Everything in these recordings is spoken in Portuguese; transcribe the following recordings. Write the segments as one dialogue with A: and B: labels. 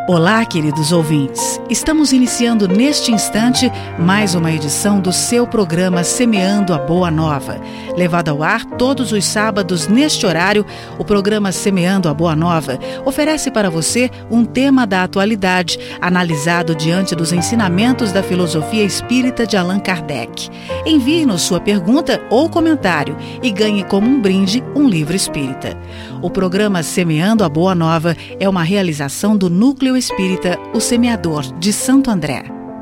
A: Olá, queridos ouvintes. Estamos iniciando neste instante mais uma edição do seu programa Semeando a Boa Nova. Levado ao ar todos os sábados neste horário, o programa Semeando a Boa Nova oferece para você um tema da atualidade, analisado diante dos ensinamentos da filosofia espírita de Allan Kardec. Envie-nos sua pergunta ou comentário e ganhe como um brinde um livro espírita. O programa Semeando a Boa Nova é uma realização do Núcleo Espírita O Semeador, de Santo André.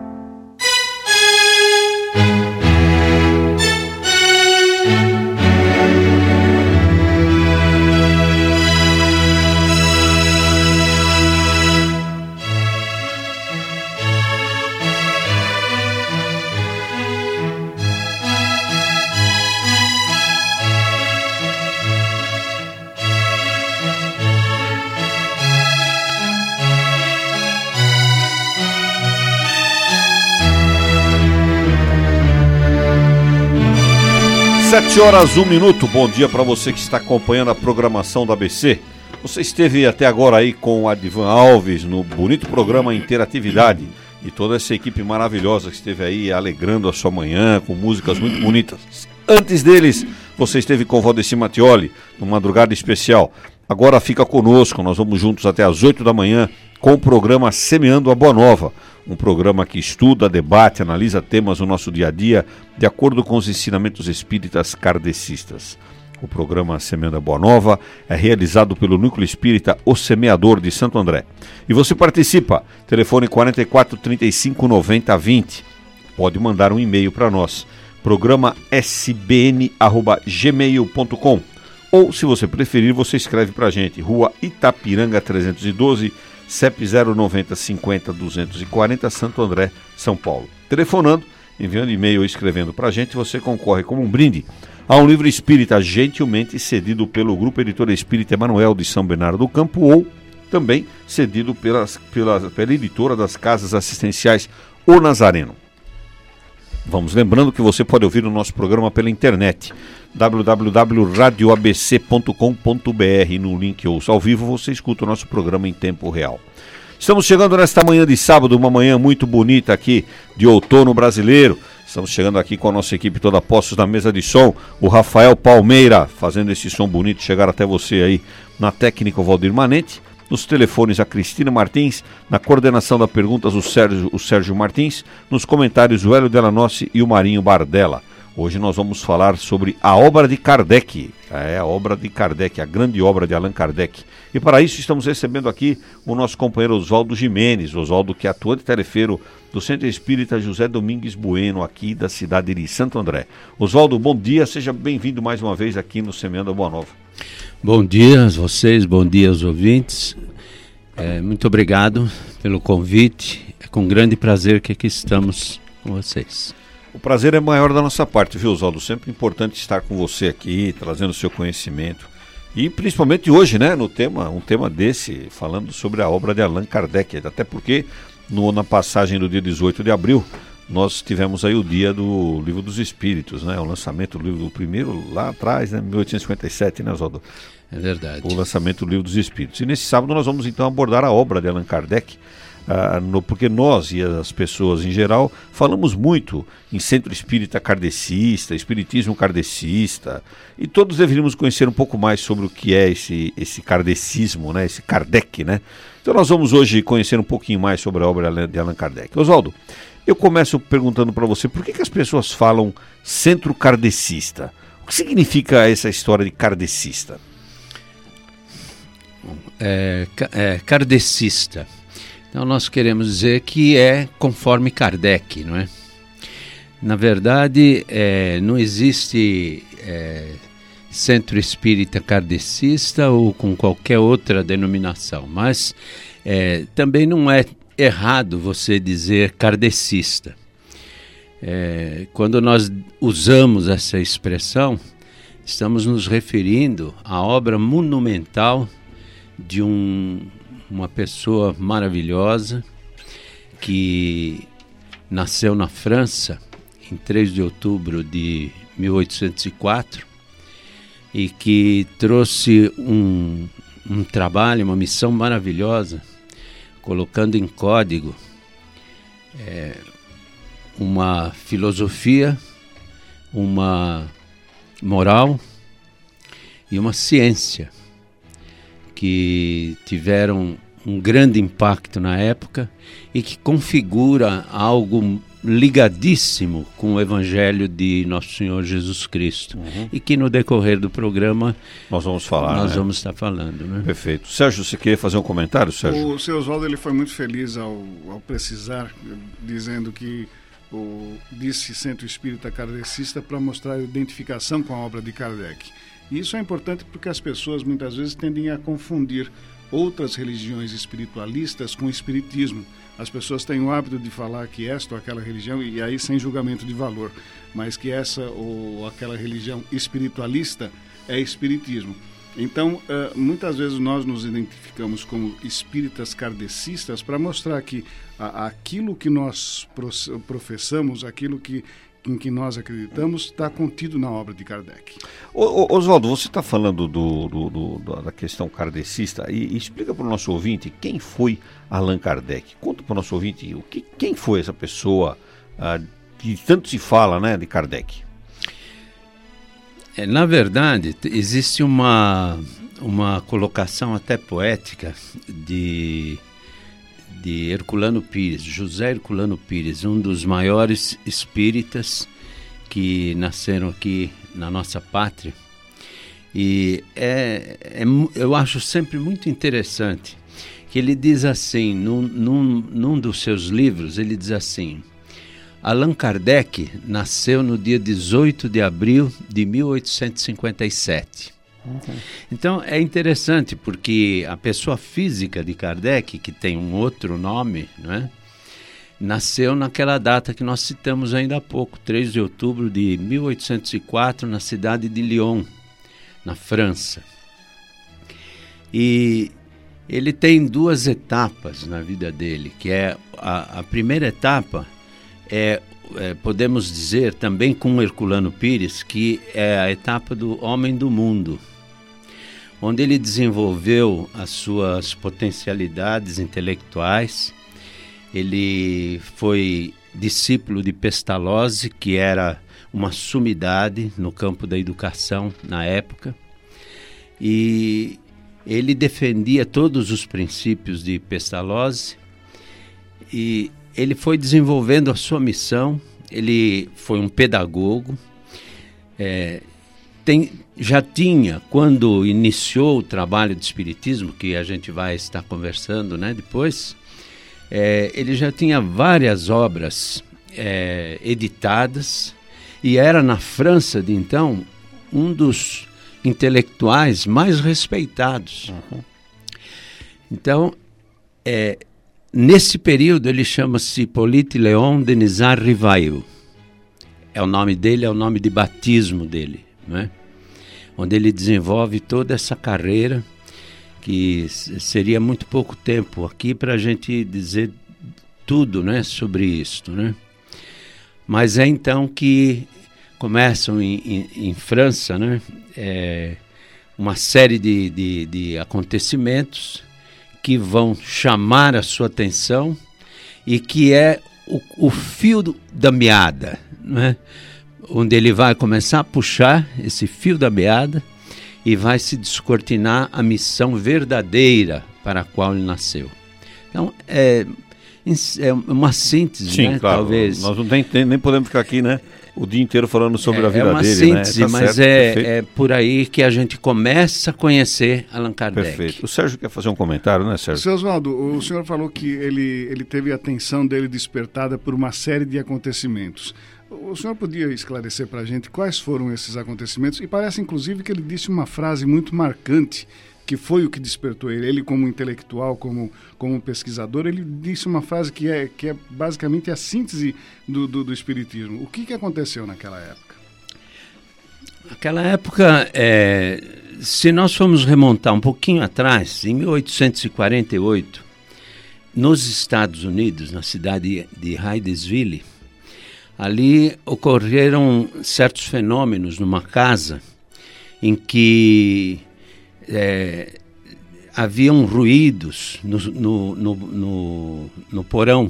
B: Sete horas, 1 minuto. Bom dia para você que está acompanhando a programação da ABC. Você esteve até agora aí com o Adivan Alves no bonito programa Interatividade e toda essa equipe maravilhosa que esteve aí alegrando a sua manhã com músicas muito bonitas. Antes deles, você esteve com o Valdeci Mattioli no Madrugada Especial. Agora fica conosco, nós vamos juntos até às 8 da manhã com o programa Semeando a Boa Nova. Um programa que estuda, debate, analisa temas do nosso dia a dia de acordo com os ensinamentos espíritas kardecistas. O programa Semeando a Boa Nova é realizado pelo Núcleo Espírita O Semeador, de Santo André. E você participa, telefone 44 35 90 20. Pode mandar um e-mail para nós, programa sbn@gmail.com. Ou, se você preferir, você escreve para a gente, Rua Itapiranga 312, CEP 090 50 240, Santo André, São Paulo. Telefonando, enviando e-mail ou escrevendo para a gente, você concorre como um brinde a um livro espírita gentilmente cedido pelo Grupo Editor Espírita Emanuel de São Bernardo do Campo, ou também cedido pela editora das Casas Assistenciais O Nazareno. Vamos lembrando que você pode ouvir o nosso programa pela internet, www.radioabc.com.br. No link Ouça ao Vivo você escuta o nosso programa em tempo real. Estamos chegando nesta manhã de sábado, uma manhã muito bonita aqui de outono brasileiro. Estamos chegando aqui com a nossa equipe toda postos na mesa de som, o Rafael Palmeira fazendo esse som bonito chegar até você aí na técnica, o Valdir Manente. Nos telefones, a Cristina Martins, na coordenação da perguntas, o Sérgio Martins, nos comentários, o Hélio Delanossi e o Marinho Bardella. Hoje nós vamos falar sobre a obra de Kardec, a obra de Kardec, a grande obra de Allan Kardec. E para isso estamos recebendo aqui o nosso companheiro Oswaldo Gimenez, Oswaldo, que é atuante tarefeiro do Centro Espírita José Domingues Bueno, aqui da cidade de Santo André. Oswaldo, bom dia, seja bem-vindo mais uma vez aqui no Semeando a Boa Nova.
C: Bom dia a vocês, bom dia aos ouvintes. Muito obrigado pelo convite. É com grande prazer que aqui estamos com vocês.
B: O prazer é maior da nossa parte, viu, Oswaldo? Sempre importante estar com você aqui, trazendo o seu conhecimento. E principalmente hoje, né, um tema desse, falando sobre a obra de Allan Kardec. Até porque na passagem do dia 18 de abril, nós tivemos aí o dia do Livro dos Espíritos, né? O lançamento do livro do primeiro lá atrás, né? 1857, né, Oswaldo?
C: É verdade.
B: O lançamento do Livro dos Espíritos. E nesse sábado nós vamos então abordar a obra de Allan Kardec, porque nós e as pessoas em geral falamos muito em centro espírita kardecista, espiritismo kardecista, e todos deveríamos conhecer um pouco mais sobre o que é esse kardecismo, né? Esse Kardec, né? Então nós vamos hoje conhecer um pouquinho mais sobre a obra de Allan Kardec. Oswaldo, eu começo perguntando para você, por que as pessoas falam centro kardecista? O que significa essa história de kardecista?
C: Kardecista. Então nós queremos dizer que é conforme Kardec, não é? Na verdade, não existe centro espírita kardecista ou com qualquer outra denominação, mas também não é errado você dizer kardecista. Quando nós usamos essa expressão, estamos nos referindo à obra monumental de uma pessoa maravilhosa que nasceu na França em 3 de outubro de 1804 e que trouxe um trabalho, uma missão maravilhosa colocando em código uma filosofia, uma moral e uma ciência que tiveram um grande impacto na época e que configura algo ligadíssimo com o Evangelho de Nosso Senhor Jesus Cristo. E que no decorrer do programa
B: nós vamos falar.
C: Nós vamos estar falando, né?
B: Perfeito. Sérgio, você queria fazer um comentário, Sérgio?
D: O seu Oswaldo, ele foi muito feliz ao precisar, dizendo que disse Centro Espírita Kardecista para mostrar a identificação com a obra de Kardec. E isso é importante porque as pessoas muitas vezes tendem a confundir outras religiões espiritualistas com o espiritismo. As pessoas têm o hábito de falar que esta ou aquela religião, e aí sem julgamento de valor, mas que essa ou aquela religião espiritualista é espiritismo. Então, muitas vezes nós nos identificamos como espíritas kardecistas para mostrar que aquilo que nós professamos, aquilo em que nós acreditamos, está contido na obra de Kardec.
B: Oswaldo, você está falando da questão kardecista e explica para o nosso ouvinte quem foi Allan Kardec. Conta para o nosso ouvinte quem foi essa pessoa que tanto se fala, né, de Kardec.
C: Na verdade, existe uma colocação até poética de Herculano Pires, José Herculano Pires, um dos maiores espíritas que nasceram aqui na nossa pátria. E eu acho sempre muito interessante que ele diz assim, num dos seus livros, ele diz assim: Allan Kardec nasceu no dia 18 de abril de 1857. Então é interessante porque a pessoa física de Kardec, que tem um outro nome, não é? Nasceu naquela data que nós citamos ainda há pouco, 3 de outubro de 1804, na cidade de Lyon, na França. E ele tem 2 etapas na vida dele, que é a primeira etapa podemos dizer também com Herculano Pires, que é a etapa do homem do mundo, onde ele desenvolveu as suas potencialidades intelectuais. Ele foi discípulo de Pestalozzi, que era uma sumidade no campo da educação na época, e ele defendia todos os princípios de Pestalozzi, e ele foi desenvolvendo a sua missão. Ele foi um pedagogo, já tinha, quando iniciou o trabalho de espiritismo, que a gente vai estar conversando, né, depois, ele já tinha várias obras editadas, e era na França de então um dos intelectuais mais respeitados. Então, nesse período ele chama-se Hippolyte Léon Denisard Rivail. É o nome dele, é o nome de batismo dele, né? Onde ele desenvolve toda essa carreira, que seria muito pouco tempo aqui para a gente dizer tudo, né, sobre isto, né? Mas é então que começam em França, né, uma série de acontecimentos que vão chamar a sua atenção e que é o fio da meada, né? Onde ele vai começar a puxar esse fio da meada e vai se descortinar a missão verdadeira para a qual ele nasceu. Então, é uma síntese, sim, né?
B: Claro.
C: Talvez.
B: Nós nem podemos ficar aqui, né, o dia inteiro falando sobre a vida dele.
C: É uma síntese,
B: né? Tá
C: mas
B: certo,
C: é por aí que a gente começa a conhecer Allan Kardec.
B: Perfeito. O Sérgio quer fazer um comentário, né, Sérgio?
D: Seu Oswaldo, o senhor falou que ele teve a atenção dele despertada por uma série de acontecimentos. O senhor podia esclarecer para a gente quais foram esses acontecimentos? E parece, inclusive, que ele disse uma frase muito marcante, que foi o que despertou ele. Ele, como intelectual, como pesquisador, ele disse uma frase que é basicamente a síntese do espiritismo. O que aconteceu naquela época?
C: Naquela época, se nós formos remontar um pouquinho atrás, em 1848, nos Estados Unidos, na cidade de Hydesville, ali ocorreram certos fenômenos numa casa em que haviam ruídos no porão.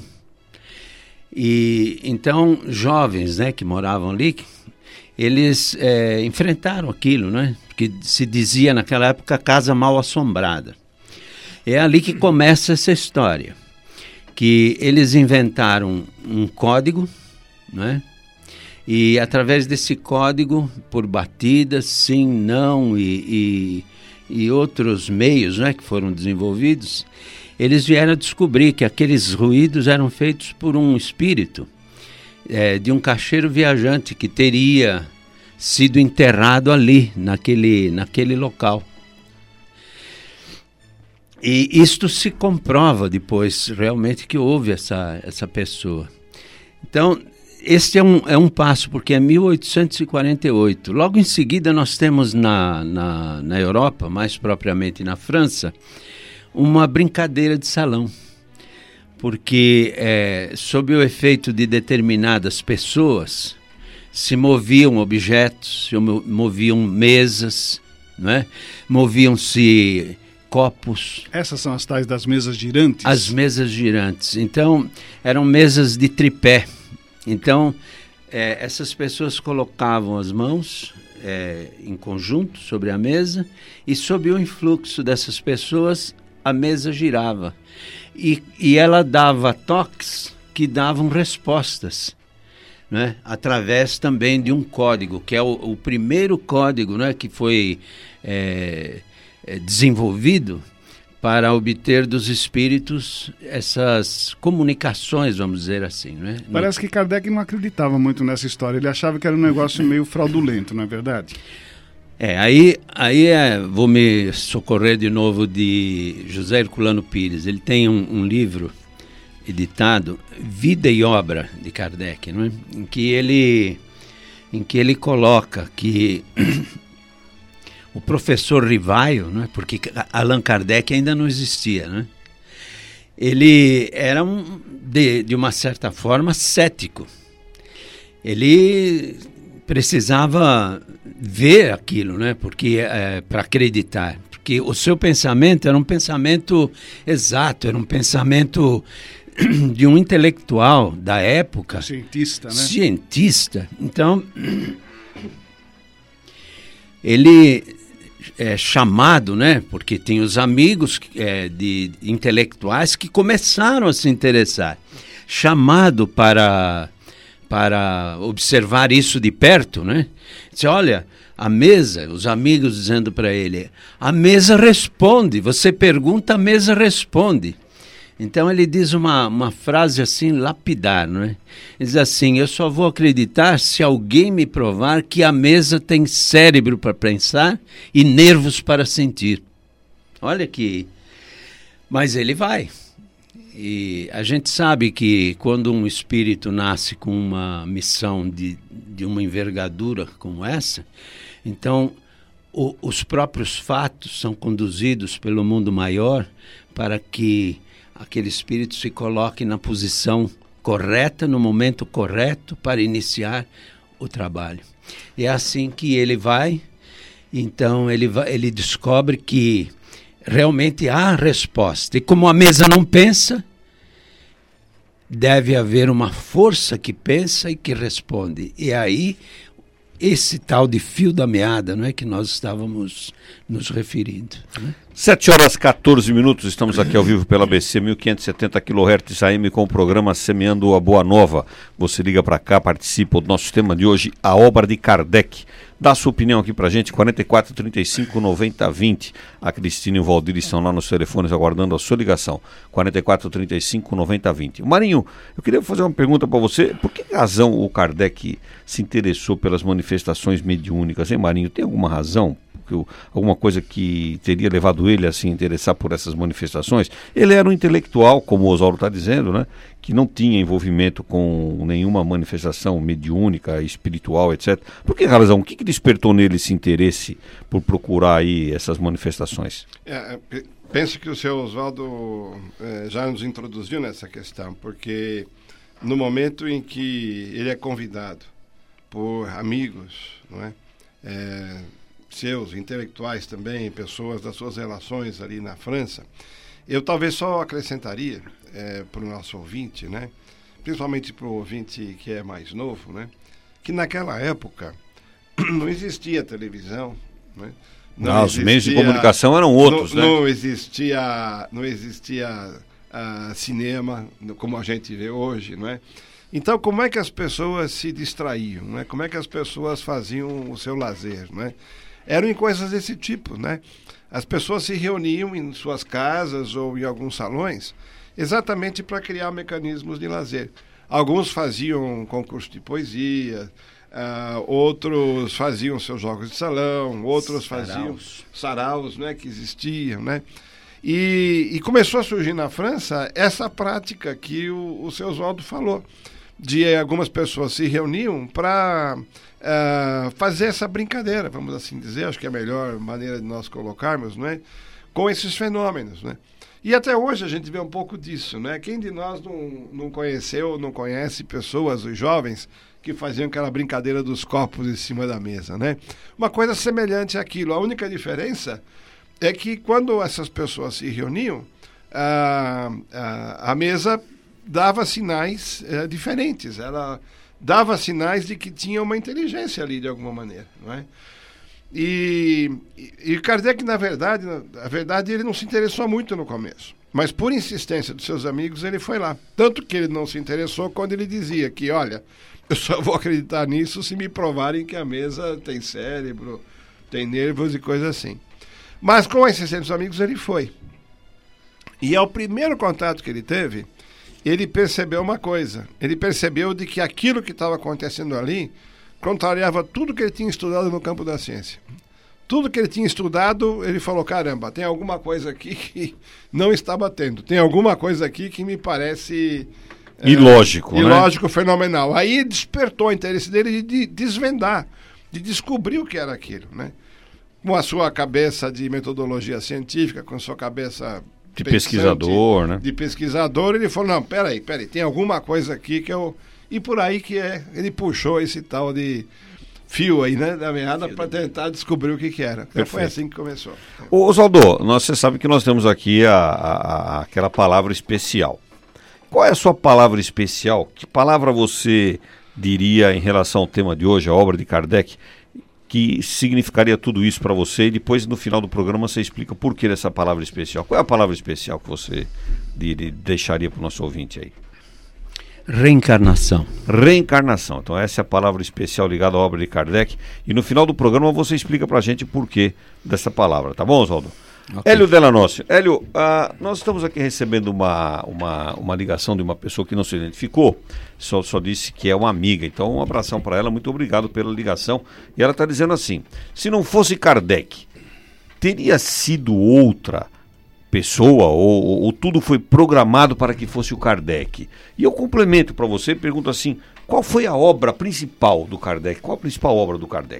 C: E então jovens, né, que moravam ali, eles enfrentaram aquilo, né? Que se dizia naquela época casa mal assombrada. É ali que começa essa história, que eles inventaram um código, né? E através desse código, por batidas, sim, não e outros meios, né, que foram desenvolvidos, eles vieram a descobrir que aqueles ruídos eram feitos por um espírito de um caixeiro viajante que teria sido enterrado ali, naquele local. E isto se comprova depois, realmente, que houve essa pessoa. Então, este é um passo, porque é 1848. Logo em seguida, nós temos na Europa, mais propriamente na França, uma brincadeira de salão. Porque, sob o efeito de determinadas pessoas, se moviam objetos, se moviam mesas, não é? Moviam-se copos.
D: Essas são as tais das mesas girantes?
C: As mesas girantes. Então, eram mesas de tripé. Então, essas pessoas colocavam as mãos em conjunto sobre a mesa e sob o influxo dessas pessoas, a mesa girava. E ela dava toques que davam respostas, né? Através também de um código, que é o primeiro código, né, que foi desenvolvido para obter dos espíritos essas comunicações, vamos dizer assim, né?
D: Parece que Kardec não acreditava muito nessa história, ele achava que era um negócio meio fraudulento, não é verdade?
C: Aí vou me socorrer de novo de José Herculano Pires. Ele tem um livro editado, Vida e Obra de Kardec, não é? em que ele coloca que o professor Rivaio, não é? Porque Allan Kardec ainda não existia, né? Ele era de uma certa forma cético. Ele precisava ver aquilo, né? Porque para acreditar, porque o seu pensamento era um pensamento exato, era um pensamento de um intelectual da época,
D: cientista, né?
C: Cientista. Então, ele é chamado, né? Porque tem os amigos de intelectuais que começaram a se interessar, chamado para observar isso de perto, né? Diz, olha, a mesa, os amigos dizendo para ele, a mesa responde, você pergunta, a mesa responde. Então ele diz uma frase assim, lapidar, não é? Ele diz assim, eu só vou acreditar se alguém me provar que a mesa tem cérebro para pensar e nervos para sentir. Olha que... Mas ele vai. E a gente sabe que quando um espírito nasce com uma missão de uma envergadura como essa, então os próprios fatos são conduzidos pelo mundo maior para que aquele espírito se coloque na posição correta, no momento correto para iniciar o trabalho. E é assim que ele vai, então ele descobre que realmente há resposta. E como a mesa não pensa, deve haver uma força que pensa e que responde. E aí, esse tal de fio da meada, não é, que nós estávamos nos referindo, né?
B: 7h14, estamos aqui ao vivo pela ABC 1570 kHz AM com o programa Semeando a Boa Nova. Você liga para cá, participa do nosso tema de hoje, a obra de Kardec. Dá sua opinião aqui pra gente, 44 35 90 20. A Cristina e o Valdir estão lá nos telefones aguardando a sua ligação, 44 35 90 20. Marinho, eu queria fazer uma pergunta para você. Por que razão o Kardec se interessou pelas manifestações mediúnicas, hein, Marinho? Tem alguma razão? Alguma coisa que teria levado ele a se interessar por essas manifestações? Ele era um intelectual, como o Oswaldo está dizendo, né? Que não tinha envolvimento com nenhuma manifestação mediúnica, espiritual, etc. Por que razão? O que despertou nele esse interesse por procurar aí essas manifestações?
E: Penso que o senhor Oswaldo já nos introduziu nessa questão, porque no momento em que ele é convidado por amigos, não é? seus, intelectuais também, pessoas das suas relações ali na França, eu talvez só acrescentaria para o nosso ouvinte, né? Principalmente para o ouvinte que é mais novo, né? Que naquela época não existia televisão, né?
B: Os meios de comunicação eram outros, né?
E: Não existia cinema como a gente vê hoje, não é? Então, como é que as pessoas se distraíam, né? Como é que as pessoas faziam o seu lazer, né? Eram em coisas desse tipo, né? As pessoas se reuniam em suas casas ou em alguns salões exatamente para criar mecanismos de lazer. Alguns faziam concurso de poesia, outros faziam seus jogos de salão, outros faziam saraus, né, que existiam, né? E começou a surgir na França essa prática que o seu Oswaldo falou, de algumas pessoas se reuniam para fazer essa brincadeira, vamos assim dizer, acho que é a melhor maneira de nós colocarmos, né, com esses fenômenos, né? E até hoje a gente vê um pouco disso, né? Quem de nós não conheceu, não conhece pessoas, os jovens, que faziam aquela brincadeira dos copos em cima da mesa, né? Uma coisa semelhante àquilo. A única diferença é que quando essas pessoas se reuniam, a mesa dava sinais diferentes. Ela dava sinais de que tinha uma inteligência ali, de alguma maneira, não é? E Kardec, na verdade, ele não se interessou muito no começo. Mas por insistência dos seus amigos, ele foi lá. Tanto que ele não se interessou quando ele dizia que, olha, eu só vou acreditar nisso se me provarem que a mesa tem cérebro, tem nervos e coisas assim. Mas com a insistência dos amigos, ele foi. E ao primeiro contato que ele teve, ele percebeu uma coisa. Ele percebeu de que aquilo que estava acontecendo ali contrariava tudo que ele tinha estudado no campo da ciência. Tudo que ele tinha estudado, ele falou, caramba, tem alguma coisa aqui que não está batendo. Tem alguma coisa aqui que me parece...
B: ilógico, né?
E: Ilógico, fenomenal. Aí despertou o interesse dele de desvendar, de descobrir o que era aquilo, né? Com a sua cabeça de metodologia científica, com a sua cabeça...
B: de pesquisador, né?
E: De pesquisador, ele falou, não, peraí, tem alguma coisa aqui que eu... E por aí que ele puxou esse tal de fio aí, né, da meada para tentar descobrir o que era. Então foi assim que começou.
B: Ô, Oswaldo, você sabe que nós temos aqui aquela palavra especial. Qual é a sua palavra especial? Que palavra você diria em relação ao tema de hoje, a obra de Kardec, que significaria tudo isso para você? E depois, no final do programa, você explica por que dessa palavra especial. Qual é a palavra especial que você deixaria para o nosso ouvinte aí?
C: Reencarnação.
B: Reencarnação. Então essa é a palavra especial ligada à obra de Kardec. E no final do programa você explica pra gente o porquê dessa palavra. Tá bom, Oswaldo? Okay. Hélio Delanoce. Hélio, nós estamos aqui recebendo uma ligação de uma pessoa que não se identificou. Só disse que é uma amiga. Então um abração para ela. Muito obrigado pela ligação. E ela está dizendo assim, se não fosse Kardec, teria sido outra pessoa ou tudo foi programado para que fosse o Kardec? E eu complemento para você, pergunto assim, qual foi a obra principal do Kardec? Qual a principal obra do Kardec?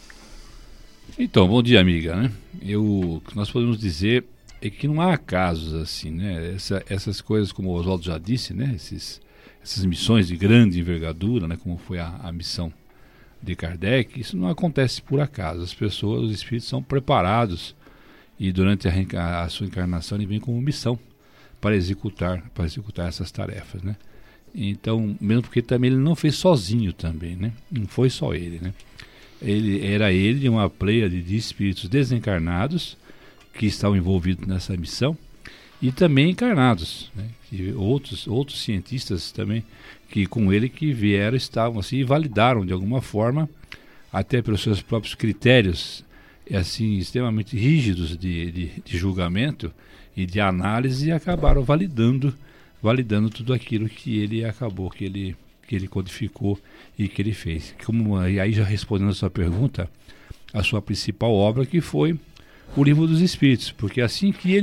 F: Então, bom dia, amiga, né? O que nós podemos dizer é que não há casos assim, né? Essas coisas, como o Oswaldo já disse, né? Essas missões de grande envergadura, né? Como foi a missão de Kardec, isso não acontece por acaso. As pessoas, os espíritos são preparados e durante a sua encarnação ele vem como missão para executar essas tarefas, né? Então, mesmo porque também ele não fez sozinho também, né? Não foi só ele, né? Era ele e uma pleiade de espíritos desencarnados que estavam envolvidos nessa missão e também encarnados, né? E outros cientistas também que com ele que vieram, estavam assim e validaram de alguma forma, até pelos seus próprios critérios assim extremamente rígidos de julgamento e de análise, e acabaram validando tudo aquilo que ele acabou, que ele codificou e que ele fez. E aí, já respondendo a sua pergunta, a sua principal obra, que foi o Livro dos Espíritos, porque assim que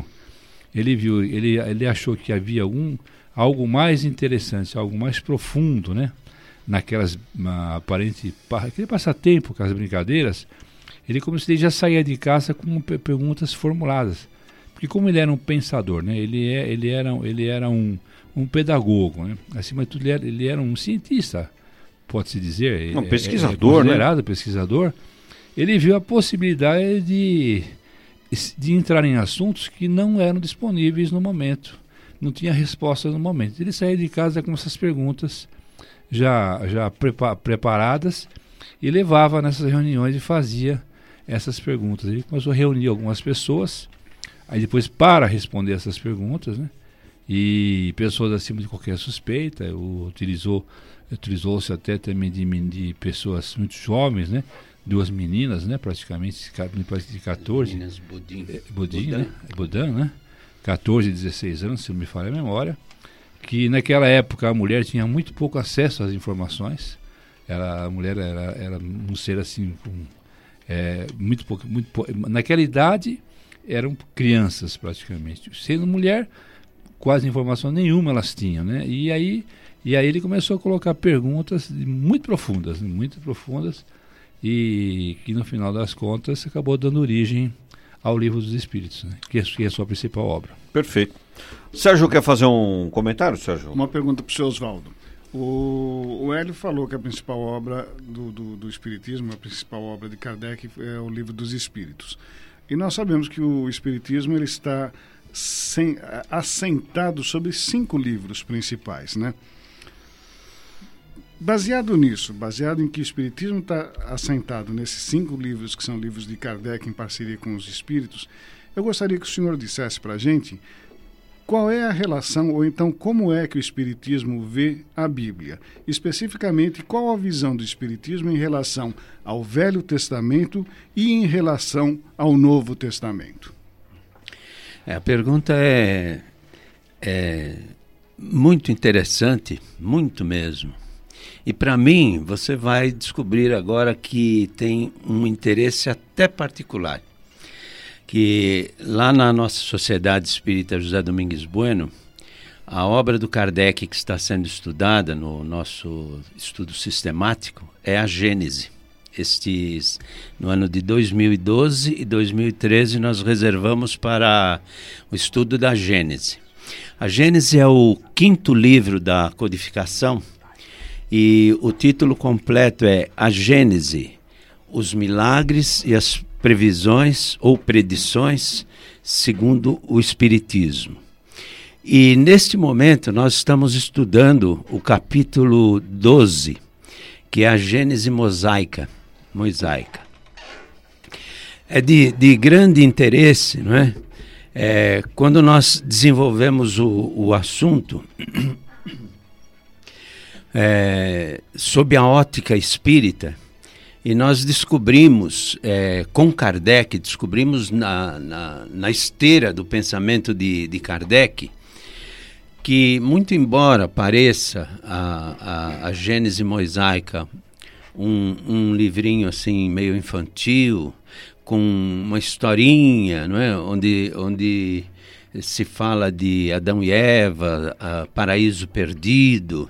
F: ele achou que havia algo mais interessante, algo mais profundo, né, naquelas aquele passatempo, com as brincadeiras. Ele já saía de casa com perguntas formuladas, porque como ele era um pensador, né, ele era um pedagogo, né, acima de tudo ele era um cientista, pode-se dizer,
B: um pesquisador,
F: considerado,
B: né?
F: Pesquisador, ele viu a possibilidade de entrar em assuntos que não eram disponíveis no momento, não tinha resposta no momento. Ele saía de casa com essas perguntas já preparadas e levava nessas reuniões e fazia essas perguntas. Ele começou a reunir algumas pessoas, aí depois para responder essas perguntas, né? E pessoas acima de qualquer suspeita, utilizou-se até também de pessoas muito jovens, né? 2 meninas, né? Praticamente de 14.
C: Meninas Budin,
F: né? Budan, né? 14 e 16 anos, se não me falha a memória. Que naquela época a mulher tinha muito pouco acesso às informações. A mulher era um ser assim, muito pouco. Naquela idade eram crianças praticamente. Sendo mulher, quase informação nenhuma elas tinham, né? E aí ele começou a colocar perguntas muito profundas, e que no final das contas acabou dando origem ao Livro dos Espíritos, né? que é a sua principal obra.
B: Perfeito. Sérgio quer fazer um comentário, Sérgio?
D: Uma pergunta para o senhor Oswaldo. O Hélio falou que a principal obra do Espiritismo, a principal obra de Kardec é o Livro dos Espíritos. E nós sabemos que o Espiritismo ele está assentado sobre 5 livros principais, né? Baseado nisso, baseado em que o Espiritismo está assentado nesses 5 livros, que são livros de Kardec em parceria com os Espíritos, eu gostaria que o senhor dissesse para a gente qual é a relação, ou então como é que o Espiritismo vê a Bíblia. Especificamente, qual a visão do Espiritismo em relação ao Velho Testamento e em relação ao Novo Testamento.
C: A pergunta é muito interessante, muito mesmo. E para mim, você vai descobrir agora que tem um interesse até particular. Que lá na nossa Sociedade Espírita José Domingues Bueno, a obra do Kardec que está sendo estudada no nosso estudo sistemático é a Gênese. No ano de 2012 e 2013 nós reservamos para o estudo da Gênese. A Gênese é o 5º livro da codificação e o título completo é A Gênese, os milagres e as previsões ou predições segundo o Espiritismo. E neste momento nós estamos estudando o capítulo 12, que é a Gênese mosaica. É de grande interesse, não é? Quando nós desenvolvemos o assunto sob a ótica espírita, e nós descobrimos, com Kardec, na esteira do pensamento de Kardec, que muito embora pareça a Gênese mosaica um livrinho assim meio infantil, com uma historinha, não é? onde se fala de Adão e Eva, paraíso perdido,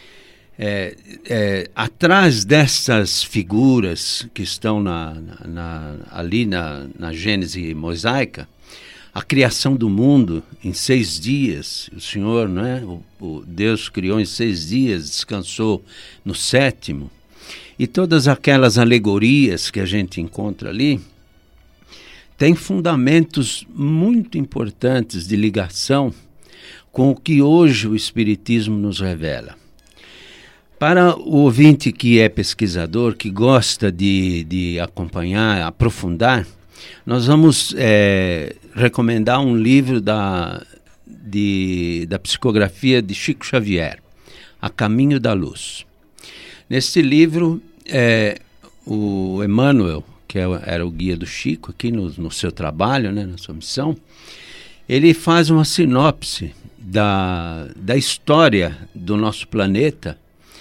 C: atrás dessas figuras que estão ali na Gênese mosaica, a criação do mundo em 6 dias, o Senhor, não é? O Deus criou em 6 dias, descansou no 7º, e todas aquelas alegorias que a gente encontra ali, tem fundamentos muito importantes de ligação com o que hoje o Espiritismo nos revela. Para o ouvinte que é pesquisador, que gosta de acompanhar, aprofundar, nós vamos recomendar um livro da psicografia de Chico Xavier, A Caminho da Luz. Neste livro, o Emmanuel, que era o guia do Chico aqui no seu trabalho, né, na sua missão, ele faz uma sinopse da história do nosso planeta,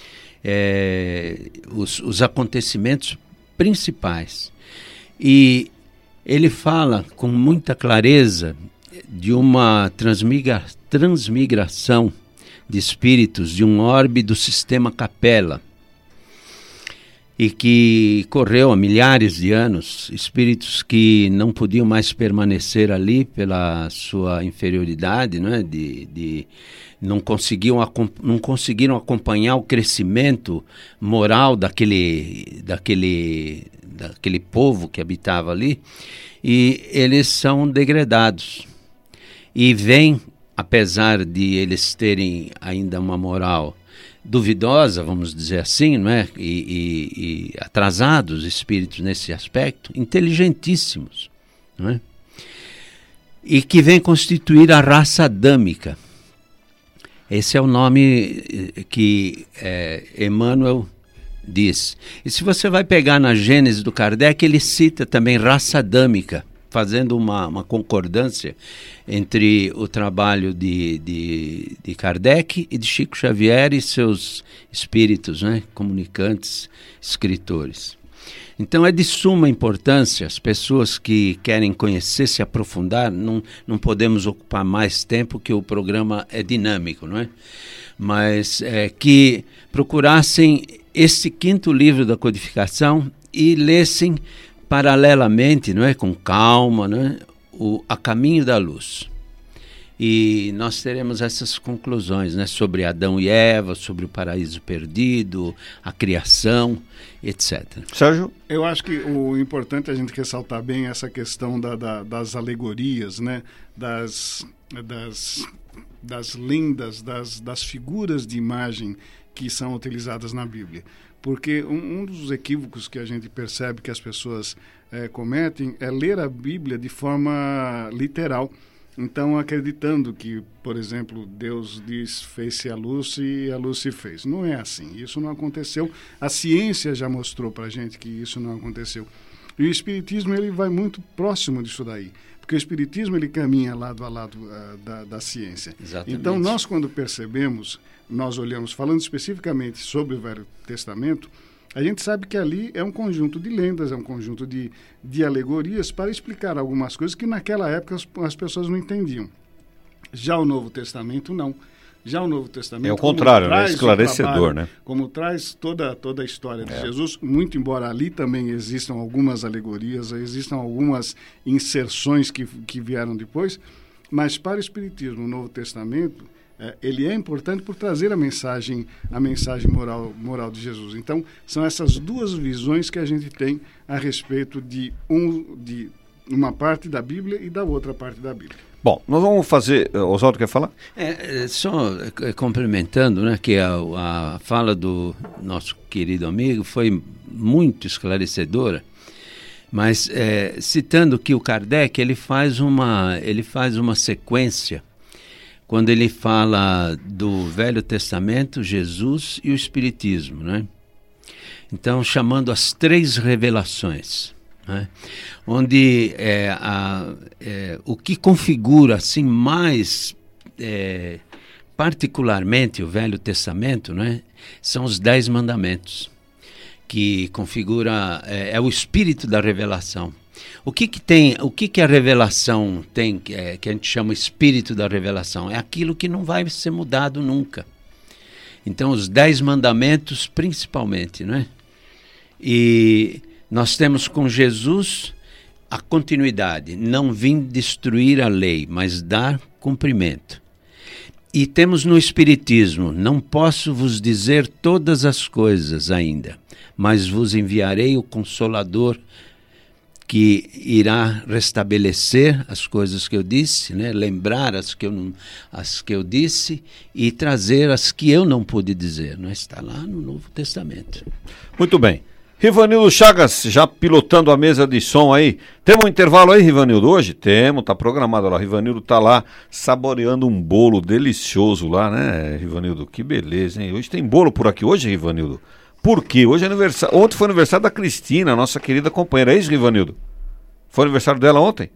C: os acontecimentos principais. E ele fala com muita clareza de uma transmigração de espíritos de um orbe do sistema Capella, e que correu há milhares de anos, espíritos que não podiam mais permanecer ali pela sua inferioridade, não é? Não conseguiram daquele povo que habitava ali, e eles são degradados. E vêm, apesar de eles terem ainda uma moral duvidosa, vamos dizer assim, não é? E atrasados espíritos nesse aspecto, inteligentíssimos, não é? E que vem constituir a raça adâmica. Esse é o nome que Emmanuel diz. E se você vai pegar na Gênese do Kardec, ele cita também raça adâmica, fazendo uma concordância entre o trabalho de Kardec e de Chico Xavier e seus espíritos, né, comunicantes, escritores. Então é de suma importância, as pessoas que querem conhecer, se aprofundar, não podemos ocupar mais tempo, que o programa é dinâmico, não é? Mas que procurassem esse 5º livro da codificação e lessem paralelamente, não é, com calma, não é, A Caminho da Luz. E nós teremos essas conclusões, né, sobre Adão e Eva, sobre o paraíso perdido, a criação, etc.
B: Sérgio?
D: Eu acho que o importante é a gente ressaltar bem essa questão das alegorias, né, das lendas, das figuras de imagem que são utilizadas na Bíblia. Porque um dos equívocos que a gente percebe que as pessoas cometem é ler a Bíblia de forma literal. Então, acreditando que, por exemplo, Deus diz, fez-se a luz e a luz se fez. Não é assim, isso não aconteceu. A ciência já mostrou para a gente que isso não aconteceu. E o Espiritismo, ele vai muito próximo disso daí. Porque o Espiritismo, ele caminha lado a lado da ciência.
C: Exatamente.
D: Então, nós quando percebemos, nós olhamos, falando especificamente sobre o Velho Testamento, a gente sabe que ali é um conjunto de lendas, é um conjunto de alegorias para explicar algumas coisas que naquela época as pessoas não entendiam. Já o Novo Testamento, não. Já o Novo Testamento...
B: É o contrário, né? Esclarecedor, trabalho, né? Como
D: traz toda a história de Jesus, muito embora ali também existam algumas alegorias, existam algumas inserções que vieram depois, mas para o Espiritismo, o Novo Testamento... ele é importante por trazer a mensagem moral de Jesus. Então, são essas duas visões que a gente tem a respeito de uma parte da Bíblia e da outra parte da Bíblia.
B: Bom, nós vamos fazer... Oswaldo quer falar?
C: Só complementando, né, que a fala do nosso querido amigo foi muito esclarecedora, mas citando que o Kardec ele faz uma sequência quando ele fala do Velho Testamento, Jesus e o Espiritismo, né? Então, chamando as 3 revelações, né? Onde o que configura assim mais particularmente o Velho Testamento, né? São os 10 mandamentos, que configura é o espírito da revelação. O que a revelação tem, que a gente chama espírito da revelação? É aquilo que não vai ser mudado nunca. Então, os 10 mandamentos, principalmente, né? E nós temos com Jesus a continuidade. Não vim destruir a lei, mas dar cumprimento. E temos no Espiritismo, não posso vos dizer todas as coisas ainda, mas vos enviarei o Consolador, que irá restabelecer as coisas que eu disse, né? Lembrar as que eu disse e trazer as que eu não pude dizer. Né? Está lá no Novo Testamento.
B: Muito bem. Rivanildo Chagas, já pilotando a mesa de som aí. Temos um intervalo aí, Rivanildo, hoje? Temos, tá programado lá. Rivanildo tá lá saboreando um bolo delicioso lá, né, Rivanildo? Que beleza, hein? Hoje tem bolo por aqui hoje, Rivanildo? Por quê? Hoje é aniversário. Ontem foi aniversário da Cristina, nossa querida companheira. É isso, Rivanildo? Foi aniversário dela ontem?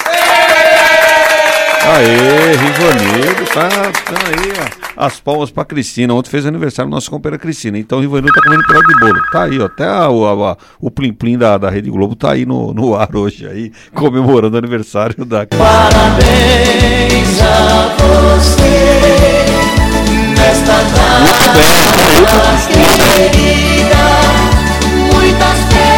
B: Aê, Rivanildo, tá aí, ó. As palmas pra Cristina. Ontem fez aniversário da nossa companheira Cristina. Então o Rivanildo tá comendo pedaço de bolo. Tá aí, ó. Até o plim-plim da Rede Globo tá aí no ar hoje aí, comemorando o aniversário da Cristina.
G: Parabéns a você nesta data querida, muitas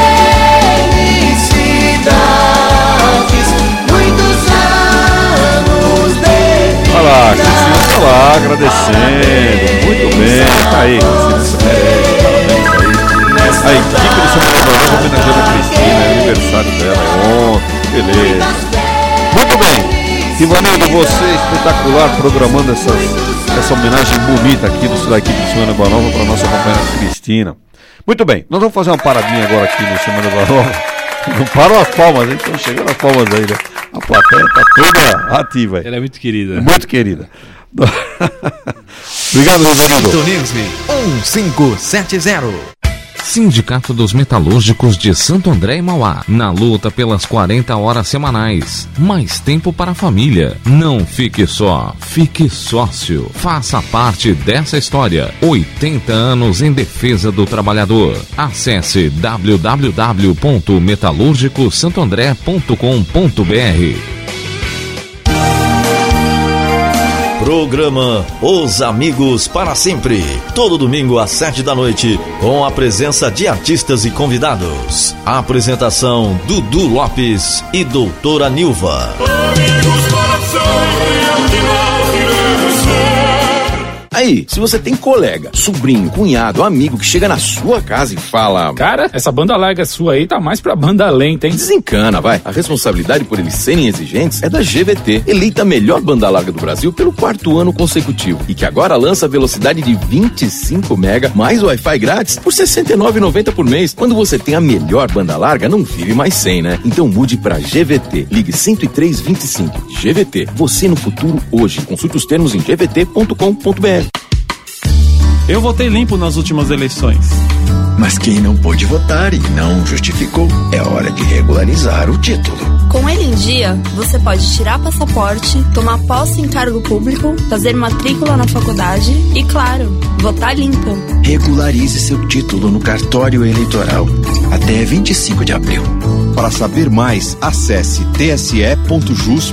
G: felicidades, muitos anos de vida.
B: Olha lá, Cristina tá lá agradecendo. Muito bem, tá aí, Cristina. Parabéns aí. A equipe do Semana da Nova homenageando a Cristina, é aniversário dela, é ontem, beleza. Muito bem, Ivanildo, você é espetacular programando essa homenagem bonita aqui da equipe do Semana da Nova para a nossa companheira Cristina. Muito bem, nós vamos fazer uma paradinha agora aqui no Semana da Nova. Não param as palmas, hein? Estão chegando as palmas aí, né? A plateia está toda ativa aí.
F: Ela é muito querida.
B: Muito querida. Obrigado, Ivanildo.
H: Sintonize 1570. Sindicato dos Metalúrgicos de Santo André e Mauá, na luta pelas 40 horas semanais. Mais tempo para a família. Não fique só, fique sócio. Faça parte dessa história. 80 anos em defesa do trabalhador. Acesse www.metalurgicosantoandré.com.br.
I: Programa Os Amigos para Sempre. Todo domingo às 7 da noite, com a presença de artistas e convidados. A apresentação Dudu Lopes e Doutora Nilva.
G: Amigos para sempre, é o que nós iremos ser.
J: Aí, se você tem colega, sobrinho, cunhado, amigo que chega na sua casa e fala:
K: cara, essa banda larga sua aí tá mais pra banda lenta, hein?
J: Desencana, vai. A responsabilidade por eles serem exigentes é da GVT, eleita a melhor banda larga do Brasil pelo 4º ano consecutivo e que agora lança velocidade de 25 mega mais Wi-Fi grátis por R$ 69,90 por mês. Quando você tem a melhor banda larga, não vive mais sem, né? Então mude pra GVT. Ligue 10325. GVT. Você no futuro hoje. Consulte os termos em gvt.com.br.
K: Eu votei limpo nas últimas eleições.
L: Mas quem não pôde votar e não justificou, é hora de regularizar o título.
M: Com ele em dia, você pode tirar passaporte, tomar posse em cargo público, fazer matrícula na faculdade e, claro, votar limpo.
L: Regularize seu título no cartório eleitoral até 25 de abril.
N: Para saber mais, acesse tse.jus.br.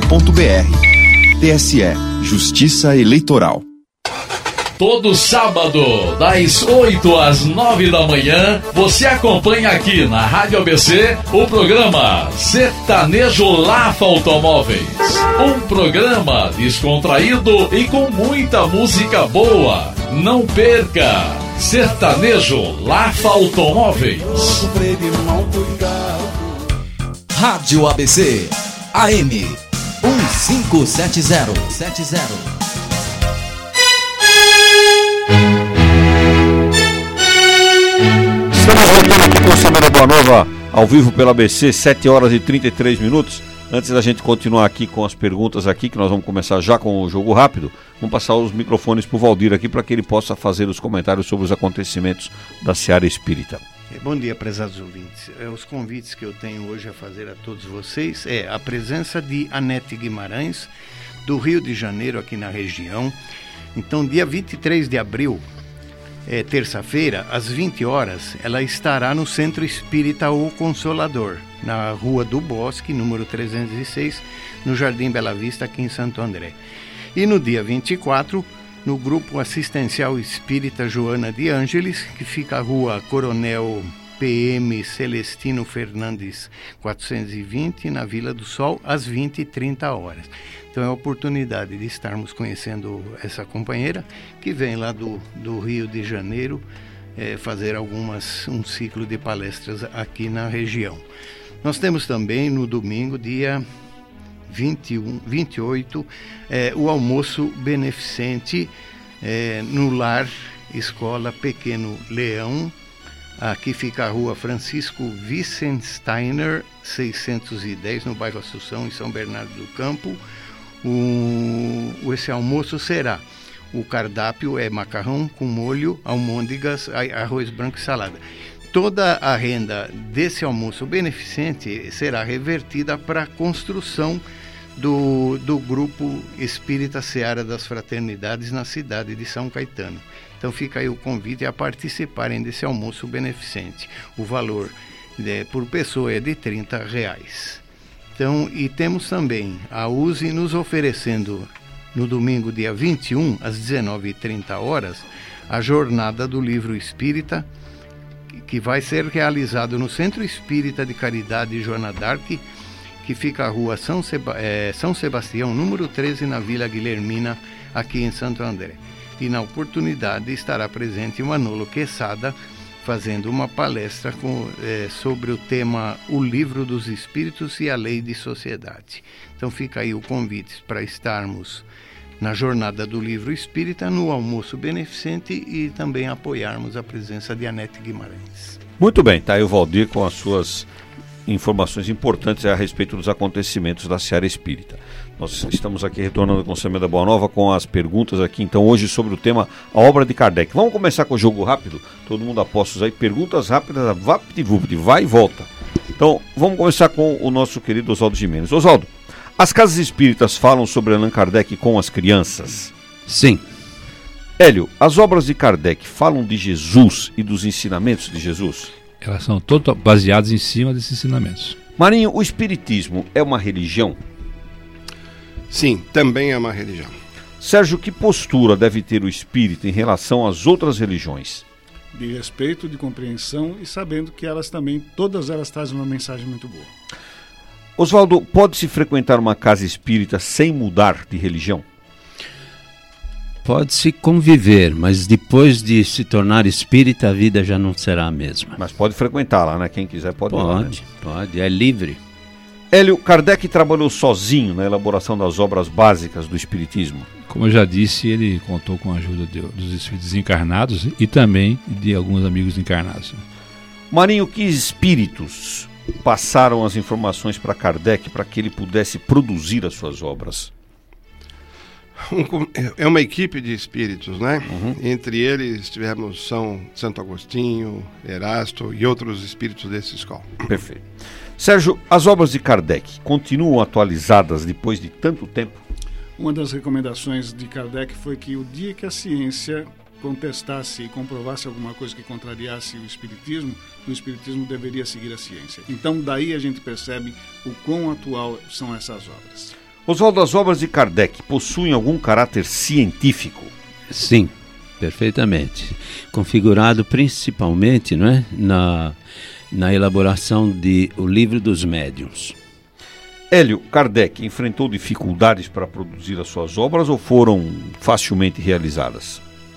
N: TSE, Justiça Eleitoral.
O: Todo sábado, das 8 às 9 da manhã, você acompanha aqui na Rádio ABC o programa Sertanejo Lafa Automóveis. Um programa descontraído e com muita música boa. Não perca! Sertanejo Lafa Automóveis.
H: Rádio ABC, AM 1570.
B: Estamos voltando aqui com o Semana Boa Nova, ao vivo pela ABC, 7 horas e 33 minutos. Antes da gente continuar aqui com as perguntas aqui, que nós vamos começar já com o jogo rápido, vamos passar os microfones para o Valdir aqui, para que ele possa fazer os comentários sobre os acontecimentos da Seara Espírita.
P: Bom dia, prezados ouvintes. Os convites que eu tenho hoje a fazer a todos vocês é a presença de Anete Guimarães, do Rio de Janeiro, aqui na região. Então, dia 23 de abril, terça-feira, às 20 horas, ela estará no Centro Espírita O Consolador, na Rua do Bosque, número 306, no Jardim Bela Vista, aqui em Santo André. E no dia 24, no Grupo Assistencial Espírita Joana de Ângeles, que fica a Rua Coronel PM Celestino Fernandes 420, na Vila do Sol, às 20h30. Então é a oportunidade de estarmos conhecendo essa companheira que vem lá do Rio de Janeiro fazer um ciclo de palestras aqui na região. Nós temos também no domingo, dia 28, o almoço beneficente no Lar Escola Pequeno Leão. Aqui fica a Rua Francisco Wissensteiner 610, no bairro Assunção, em São Bernardo do Campo. Esse almoço será: o cardápio é macarrão com molho, almôndegas, arroz branco e salada. Toda a renda desse almoço beneficente será revertida para a construção do Grupo Espírita Seara das Fraternidades na cidade de São Caetano. Então fica aí o convite a participarem desse almoço beneficente. O valor por pessoa é de R$30. Então, e temos também a USE nos oferecendo no domingo, dia 21, às 19h30, a Jornada do Livro Espírita, que vai ser realizado no Centro Espírita de Caridade Joana d'Arc, que fica a Rua São Sebastião, número 13, na Vila Guilhermina, aqui em Santo André. E na oportunidade estará presente Manolo Quesada, fazendo uma palestra sobre o tema O Livro dos Espíritos e a Lei de Sociedade. Então fica aí o convite para estarmos na Jornada do Livro Espírita, no almoço beneficente e também apoiarmos a presença de Anete Guimarães.
B: Muito bem, tá aí o Valdir com as suas informações importantes a respeito dos acontecimentos da Seara Espírita. Nós estamos aqui retornando com o Semeando a Boa Nova com as perguntas aqui, então, hoje sobre o tema A Obra de Kardec. Vamos começar com o jogo rápido? Todo mundo a postos aí, perguntas rápidas, vapt-vupt, vai e volta. Então, vamos começar com o nosso querido Oswaldo Gimenez. Oswaldo, as casas espíritas falam sobre Allan Kardec com as crianças?
C: Sim.
B: Hélio, as obras de Kardec falam de Jesus e dos ensinamentos de Jesus?
F: Elas são todas baseadas em cima desses ensinamentos.
B: Marinho, o espiritismo é uma religião?
E: Sim, também é uma religião.
B: Sérgio, que postura deve ter o espírita em relação às outras religiões?
D: De respeito, de compreensão e sabendo que elas também, todas elas trazem uma mensagem muito boa.
B: Oswaldo, pode-se frequentar uma casa espírita sem mudar de religião?
C: Pode-se conviver, mas depois de se tornar espírita, a vida já não será a mesma.
B: Mas pode frequentá-la, né? Quem quiser pode ir lá, né?
C: Pode, é livre.
B: Hélio, Kardec trabalhou sozinho na elaboração das obras básicas do espiritismo?
F: Como eu já disse, ele contou com a ajuda dos espíritos encarnados e também de alguns amigos encarnados.
B: Marinho, que espíritos passaram as informações para Kardec para que ele pudesse produzir as suas obras?
E: É uma equipe de espíritos, né? Entre eles tivemos Santo Agostinho, Erasto e outros espíritos desse escola.
B: Perfeito. Sérgio, as obras de Kardec continuam atualizadas depois de tanto tempo?
D: Uma das recomendações de Kardec foi que o dia que a ciência contestasse e comprovasse alguma coisa que contrariasse o espiritismo deveria seguir a ciência. Então daí a gente percebe o quão atual são essas obras.
B: Oswaldo, as obras de Kardec possuem algum caráter científico?
C: Sim, perfeitamente. Configurado principalmente, não é, na elaboração de O Livro dos Médiuns.
B: Hélio, Kardec enfrentou dificuldades para produzir as suas obras ou foram facilmente realizadas?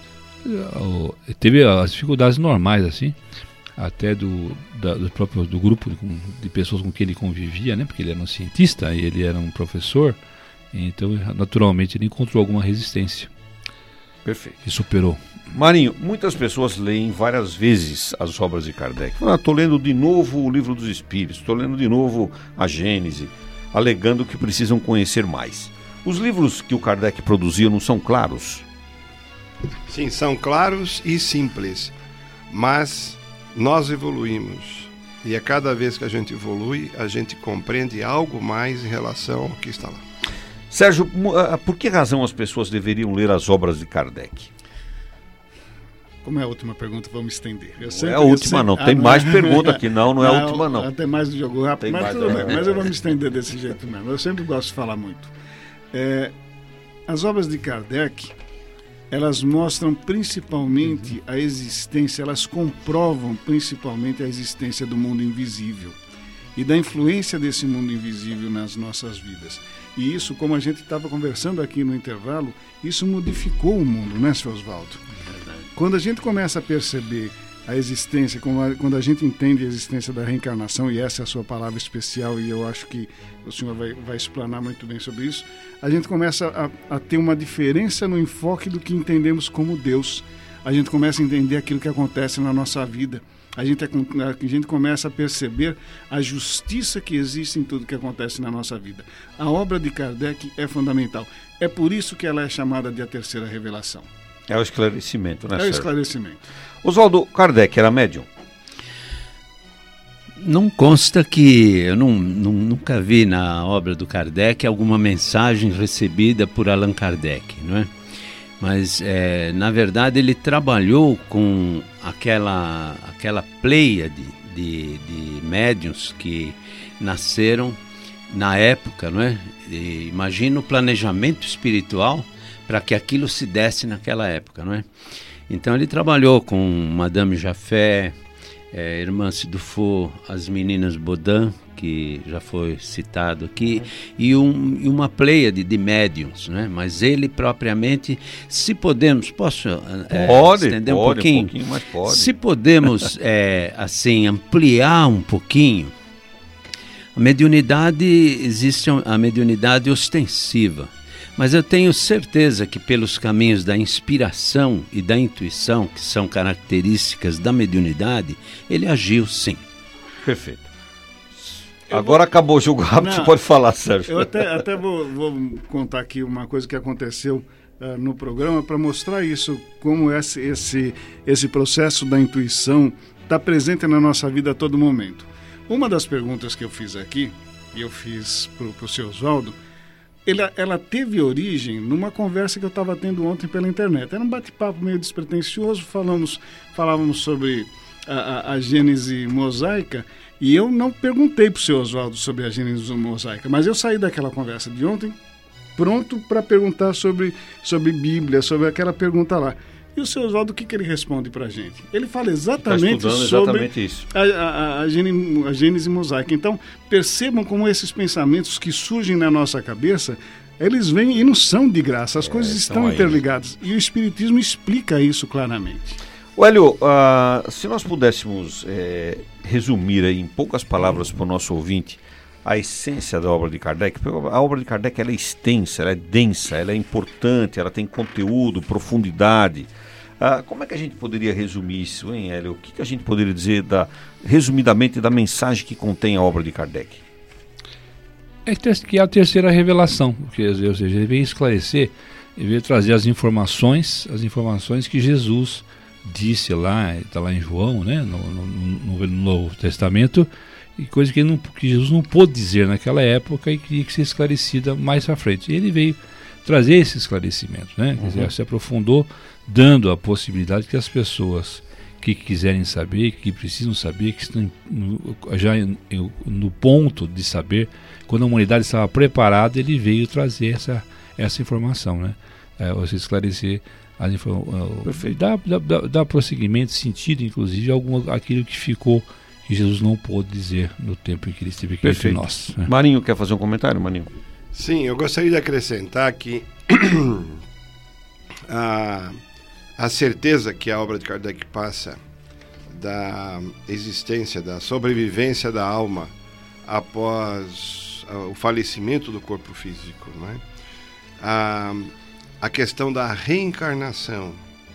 F: Teve as dificuldades normais, assim, até do grupo de pessoas com quem ele convivia, né? Porque ele era um cientista e ele era um professor, então naturalmente ele encontrou alguma resistência.
B: Perfeito.
F: E superou.
B: Marinho, muitas pessoas leem várias vezes as obras de Kardec. Estou lendo de novo o Livro dos Espíritos, estou lendo de novo a Gênese, alegando que precisam conhecer mais. Os livros que o Kardec produzia não são claros?
E: Sim, são claros e simples, mas nós evoluímos. E a cada vez que a gente evolui, a gente compreende algo mais em relação ao que está lá.
B: Sérgio, por que razão as pessoas deveriam ler as obras de Kardec?
D: Como é a última pergunta, vamos estender.
B: Não é a última, não. Tem mais pergunta aqui. Não é a última, não.
D: Tem mais do jogo rápido, mas eu vou me estender desse jeito mesmo. Eu sempre gosto de falar muito. As obras de Kardec, elas mostram principalmente a existência, elas comprovam principalmente a existência do mundo invisível e da influência desse mundo invisível nas nossas vidas. E isso, como a gente estava conversando aqui no intervalo, isso modificou o mundo, né, Sr. Oswaldo? Quando a gente começa a perceber a existência, quando a gente entende a existência da reencarnação, e essa é a sua palavra especial, e eu acho que o senhor vai explanar muito bem sobre isso, a gente começa a ter uma diferença no enfoque do que entendemos como Deus. A gente começa a entender aquilo que acontece na nossa vida. A gente começa a perceber a justiça que existe em tudo que acontece na nossa vida. A obra de Kardec é fundamental. É por isso que ela é chamada de a terceira revelação.
B: É o esclarecimento, né,
D: Sérgio? É o esclarecimento.
B: Oswaldo, Kardec era médium?
C: Não consta que... Eu nunca vi na obra do Kardec alguma mensagem recebida por Allan Kardec, não é? Mas, na verdade, ele trabalhou com aquela pleiade de médiuns que nasceram na época, não é? Imagina o planejamento espiritual para que aquilo se desse naquela época, não é? Então ele trabalhou com Madame Jaffé, Irmã Dufour, as meninas Baudin, que já foi citado aqui, e uma pleiade de médiums, né? Mas ele propriamente, se podemos, posso estender um pouquinho?
B: Mas pode.
C: Se podemos, assim, ampliar um pouquinho, a mediunidade, existe a mediunidade ostensiva, mas eu tenho certeza que pelos caminhos da inspiração e da intuição, que são características da mediunidade, ele agiu sim.
B: Perfeito. Agora acabou o jogo rápido, você pode falar, Sérgio.
D: Eu até vou contar aqui uma coisa que aconteceu no programa para mostrar isso, como esse processo da intuição está presente na nossa vida a todo momento. Uma das perguntas que eu fiz aqui, e eu fiz para o seu Oswaldo, ela teve origem numa conversa que eu estava tendo ontem pela internet. Era um bate-papo meio despretensioso, falávamos sobre a Gênese mosaica, e eu não perguntei para o seu Oswaldo sobre a Gênese mosaica, mas eu saí daquela conversa de ontem pronto para perguntar sobre Bíblia, sobre aquela pergunta lá. E o seu Oswaldo, o que ele responde para a gente? Ele fala exatamente sobre
B: isso.
D: A Gênese mosaica. Então, percebam como esses pensamentos que surgem na nossa cabeça, eles vêm e não são de graça, as coisas estão interligadas. E o Espiritismo explica isso claramente.
B: Hélio, se nós pudéssemos resumir aí em poucas palavras para o nosso ouvinte a essência da obra de Kardec, porque a obra de Kardec ela é extensa, ela é densa, ela é importante, ela tem conteúdo, profundidade. Como é que a gente poderia resumir isso, hein, Hélio? O que a gente poderia dizer, resumidamente, da mensagem que contém a obra de Kardec?
F: Que é a terceira revelação, porque, ou seja, ele veio esclarecer, ele veio trazer as informações que Jesus disse lá, está lá em João, né, no Novo Testamento, e coisa que Jesus não pôde dizer naquela época e que tinha que ser esclarecida mais para frente. E ele veio trazer esse esclarecimento, né? Quer dizer, se aprofundou, dando a possibilidade que as pessoas que quiserem saber, que precisam saber, que estão já no ponto de saber, quando a humanidade estava preparada, ele veio trazer essa informação, né? Você esclarecer as informações, dá prosseguimento, sentido, inclusive, aquilo que ficou, que Jesus não pôde dizer no tempo em que ele esteve aqui entre nós. Né?
B: Marinho, quer fazer um comentário, Marinho?
E: Sim, eu gostaria de acrescentar que a certeza que a obra de Kardec passa da existência, da sobrevivência da alma após o falecimento do corpo físico, não é? A questão da reencarnação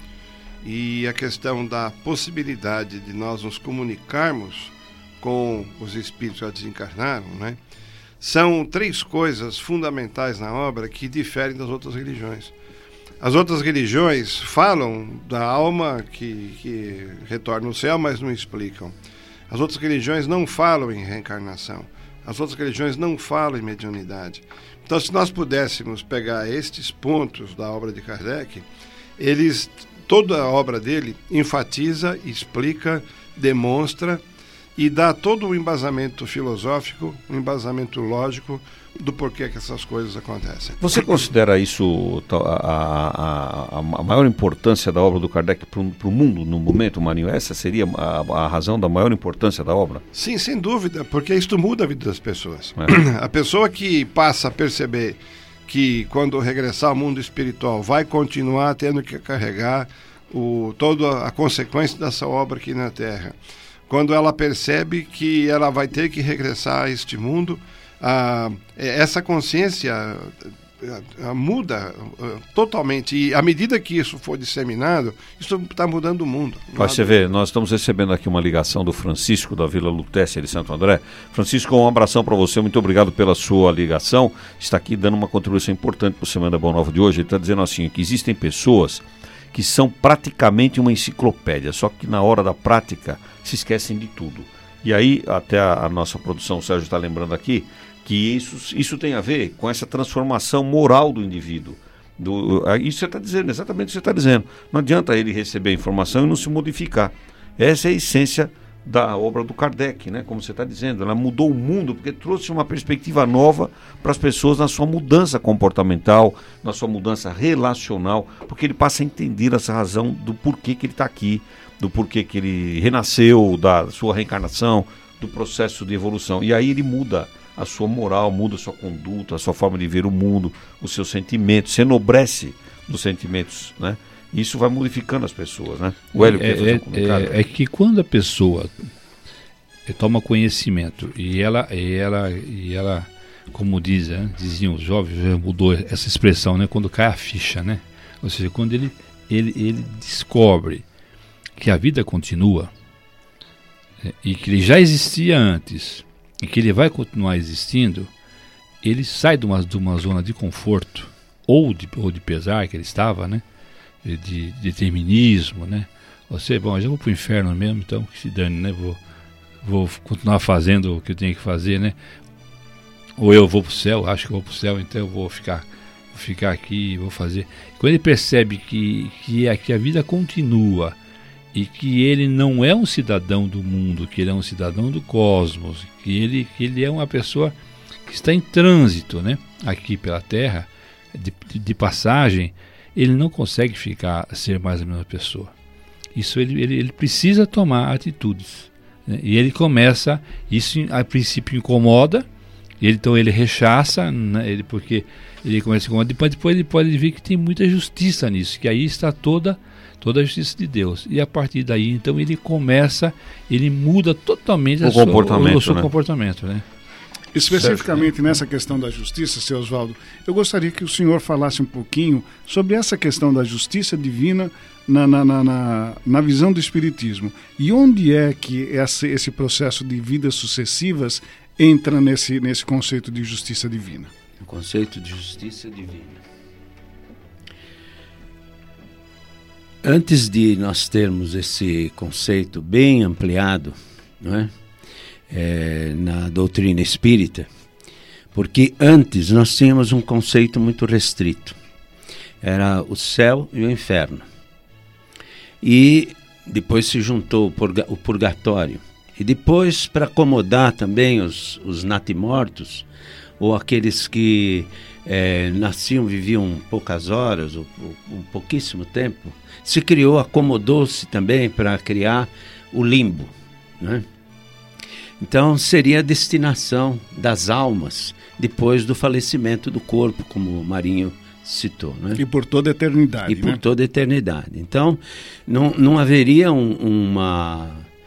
E: e a questão da possibilidade de nós nos comunicarmos com os espíritos que já desencarnaram, né? São três coisas fundamentais na obra que diferem das outras religiões. As outras religiões falam da alma que retorna ao céu, mas não explicam. As outras religiões não falam em reencarnação. As outras religiões não falam em mediunidade. Então, se nós pudéssemos pegar estes pontos da obra de Kardec, toda a obra dele enfatiza, explica, demonstra e dá todo o embasamento filosófico, um embasamento lógico do porquê que essas coisas acontecem.
B: Você considera isso a maior importância da obra do Kardec para o mundo no momento, Marinho? Essa seria a razão da maior importância da obra?
E: Sim, sem dúvida, porque isso muda a vida das pessoas. A pessoa que passa a perceber que quando regressar ao mundo espiritual vai continuar tendo que carregar toda a consequência dessa obra aqui na Terra. Quando ela percebe que ela vai ter que regressar a este mundo, essa consciência muda totalmente. E à medida que isso for disseminado, isso está mudando o mundo.
B: Você vê, nós estamos recebendo aqui uma ligação do Francisco, da Vila Lutécia de Santo André. Francisco, um abração para você, muito obrigado pela sua ligação. Está aqui dando uma contribuição importante para o Semana Boa Nova de hoje. Ele está dizendo assim, que existem pessoas que são praticamente uma enciclopédia, só que na hora da prática se esquecem de tudo. E aí, até a nossa produção, o Sérgio está lembrando aqui, que isso tem a ver com essa transformação moral do indivíduo. Isso você está dizendo, exatamente o que você está dizendo. Não adianta ele receber a informação e não se modificar. Essa é a essência da obra do Kardec, né? Como você está dizendo, ela mudou o mundo porque trouxe uma perspectiva nova para as pessoas na sua mudança comportamental, na sua mudança relacional, porque ele passa a entender essa razão do porquê que ele está aqui, do porquê que ele renasceu, da sua reencarnação, do processo de evolução. E aí ele muda a sua moral, muda a sua conduta, a sua forma de ver o mundo, os seus sentimentos, se enobrece dos sentimentos, né? Isso vai modificando as pessoas, né? O Hélio quer fazer um comentário?
F: É que quando a pessoa toma conhecimento e ela como diziam os jovens, já mudou essa expressão, né? Quando cai a ficha, né? Ou seja, quando ele descobre que a vida continua, e que ele já existia antes e que ele vai continuar existindo, ele sai de uma zona de conforto ou de pesar que ele estava, né? De determinismo, né? Você, bom, eu já vou pro inferno mesmo, então que se dane, né? Vou continuar fazendo o que eu tenho que fazer, né? Ou eu vou pro céu, acho que eu vou pro céu, então eu vou ficar aqui, vou fazer. Quando ele percebe que a vida continua e que ele não é um cidadão do mundo, que ele é um cidadão do cosmos, que ele é uma pessoa que está em trânsito, né? Aqui pela Terra, de passagem, ele não consegue ser mais a mesma pessoa. Isso ele precisa tomar atitudes, né? E ele começa, isso a princípio incomoda, então ele rechaça, né? Porque ele começa a incomodar, depois ele pode ver que tem muita justiça nisso, que aí está toda a justiça de Deus. E a partir daí, então, ele muda totalmente o seu comportamento, né?
D: Especificamente nessa questão da justiça, seu Oswaldo, eu gostaria que o senhor falasse um pouquinho sobre essa questão da justiça divina na visão do Espiritismo. E onde é que esse processo de vidas sucessivas entra nesse conceito de justiça divina?
C: O conceito de justiça divina. Antes de nós termos esse conceito bem ampliado, não é? Na doutrina espírita, porque antes nós tínhamos um conceito muito restrito, era o céu e o inferno, e depois se juntou o purgatório, e depois, para acomodar também os natimortos, ou aqueles que nasciam, viviam poucas horas, ou pouquíssimo tempo, acomodou-se também para criar o limbo, né? Então seria a destinação das almas depois do falecimento do corpo, como o Marinho citou, né?
D: E por toda a eternidade.
C: Por toda a eternidade. Então não haveria uma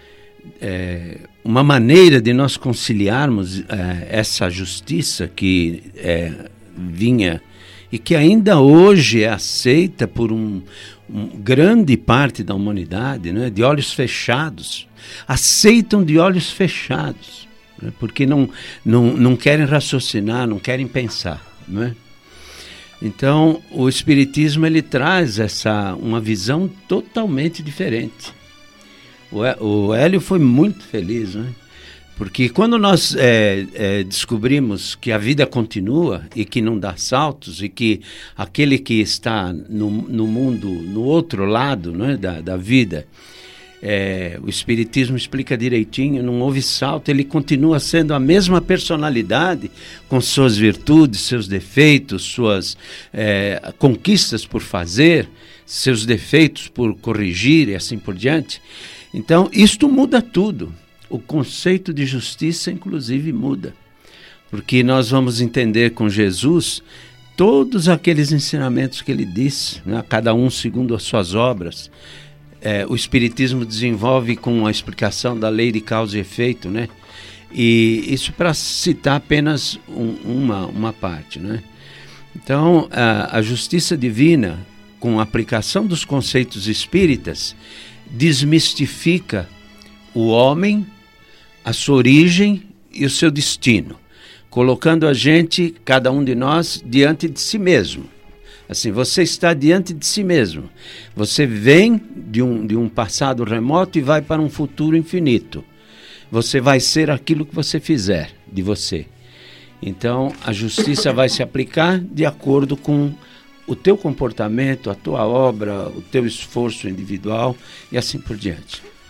C: maneira de nós conciliarmos essa justiça que vinha e que ainda hoje é aceita por grande parte da humanidade, né? De olhos fechados. Aceitam de olhos fechados, né? Porque não querem raciocinar, não querem pensar, não é? Então o Espiritismo ele traz uma visão totalmente diferente. O Hélio foi muito feliz, né? Porque quando nós descobrimos que a vida continua e que não dá saltos, e que aquele que está no mundo, no outro lado, né, da vida, o Espiritismo explica direitinho, não houve salto, ele continua sendo a mesma personalidade, com suas virtudes, seus defeitos, suas conquistas por fazer, seus defeitos por corrigir e assim por diante. Então, isto muda tudo. O conceito de justiça, inclusive, muda. Porque nós vamos entender com Jesus todos aqueles ensinamentos que ele disse, né, cada um segundo as suas obras. O Espiritismo desenvolve com a explicação da lei de causa e efeito, né? E isso para citar apenas uma parte, né? Então, a justiça divina, com a aplicação dos conceitos espíritas, desmistifica o homem, a sua origem e o seu destino, colocando a gente, cada um de nós, diante de si mesmo. Assim, você está diante de si mesmo. Você vem de um passado remoto e vai para um futuro infinito. Você vai ser aquilo que você fizer de você. Então, a justiça vai se aplicar de acordo com o teu comportamento, a tua obra, o teu esforço individual e assim por diante.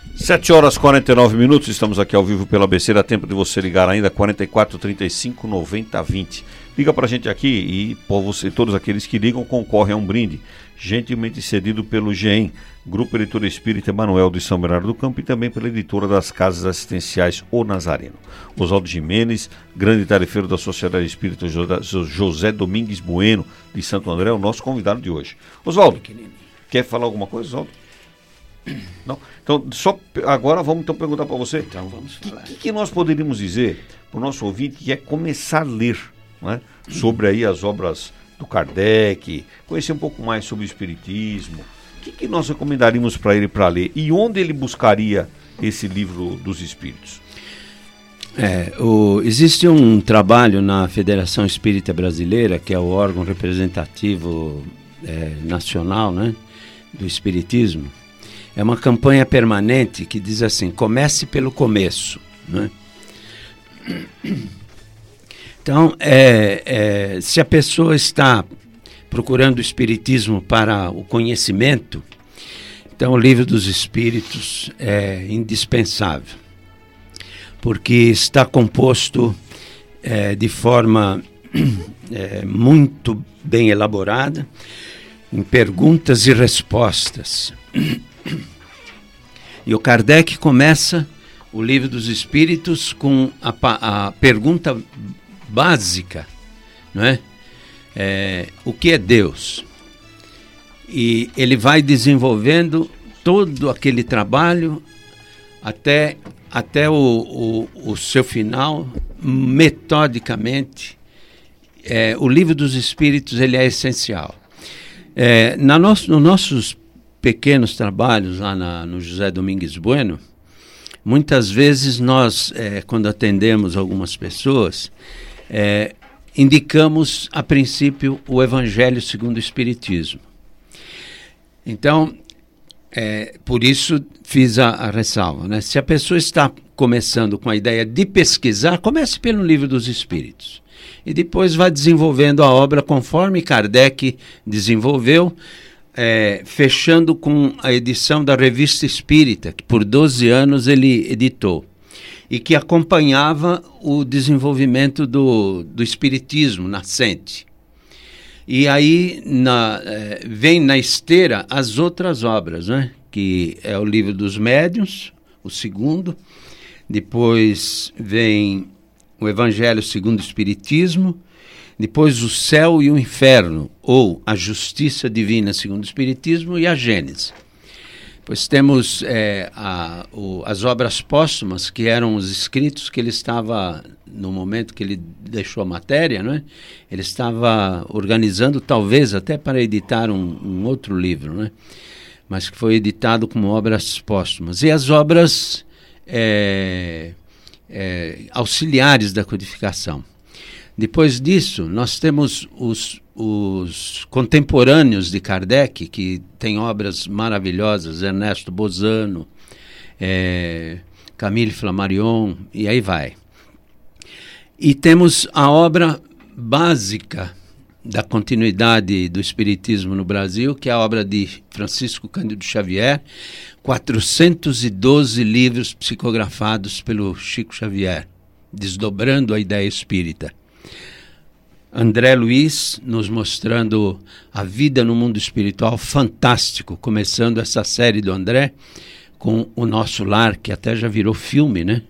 B: 7h49, estamos aqui ao vivo pela ABC, dá tempo de você ligar ainda, 44 35 90 20. Liga pra gente aqui e você, todos aqueles que ligam concorrem a um brinde, gentilmente cedido pelo GEM, Grupo Editor Espírita Emanuel de São Bernardo do Campo, e também pela editora das Casas Assistenciais O Nazareno. Oswaldo Jimenez, grande tarefeiro da Sociedade Espírita José Domingues Bueno, de Santo André, é o nosso convidado de hoje. Oswaldo, quer falar alguma coisa, Oswaldo? Não? Então, só agora vamos então perguntar para você.
C: Então vamos falar.
B: O que nós poderíamos dizer para o nosso ouvinte que quer começar a ler, né, sobre aí as obras do Kardec, conhecer um pouco mais sobre o Espiritismo? O que nós recomendaríamos para ele para ler? E onde ele buscaria esse livro dos Espíritos?
C: Existe um trabalho na Federação Espírita Brasileira, que é o órgão representativo nacional, né, do Espiritismo. É uma campanha permanente que diz assim: comece pelo começo, né? Então, se a pessoa está procurando o Espiritismo para o conhecimento, então o Livro dos Espíritos é indispensável, porque está composto de forma muito bem elaborada, em perguntas e respostas. E o Kardec começa o Livro dos Espíritos com a pergunta básica, não é? O que é Deus? E ele vai desenvolvendo todo aquele trabalho até o seu final, metodicamente. O Livro dos Espíritos ele é essencial. Nos nossos pequenos trabalhos lá no José Domingues Bueno, muitas vezes nós, quando atendemos algumas pessoas, indicamos a princípio o Evangelho segundo o Espiritismo. Então, por isso fiz a ressalva, né? Se a pessoa está começando com a ideia de pesquisar, comece pelo Livro dos Espíritos. E depois vai desenvolvendo a obra conforme Kardec desenvolveu, fechando com a edição da Revista Espírita, que por 12 anos ele editou, e que acompanhava o desenvolvimento do Espiritismo nascente. E aí vem na esteira as outras obras, né? Que é o Livro dos Médiuns, o segundo, depois vem o Evangelho segundo o Espiritismo, depois o Céu e o Inferno, ou a Justiça Divina segundo o Espiritismo, e a Gênese. Pois temos as obras póstumas, que eram os escritos que ele estava, no momento que ele deixou a matéria, né? Ele estava organizando, talvez até para editar um outro livro, né? Mas que foi editado como obras póstumas. E as obras auxiliares da codificação. Depois disso, nós temos os contemporâneos de Kardec, que tem obras maravilhosas, Ernesto Bozano, Camille Flammarion, e aí vai. E temos a obra básica da continuidade do Espiritismo no Brasil, que é a obra de Francisco Cândido Xavier, 412 livros psicografados pelo Chico Xavier, desdobrando a ideia espírita. André Luiz nos mostrando a vida no mundo espiritual, fantástico, começando essa série do André com O Nosso Lar, que até já virou filme, né?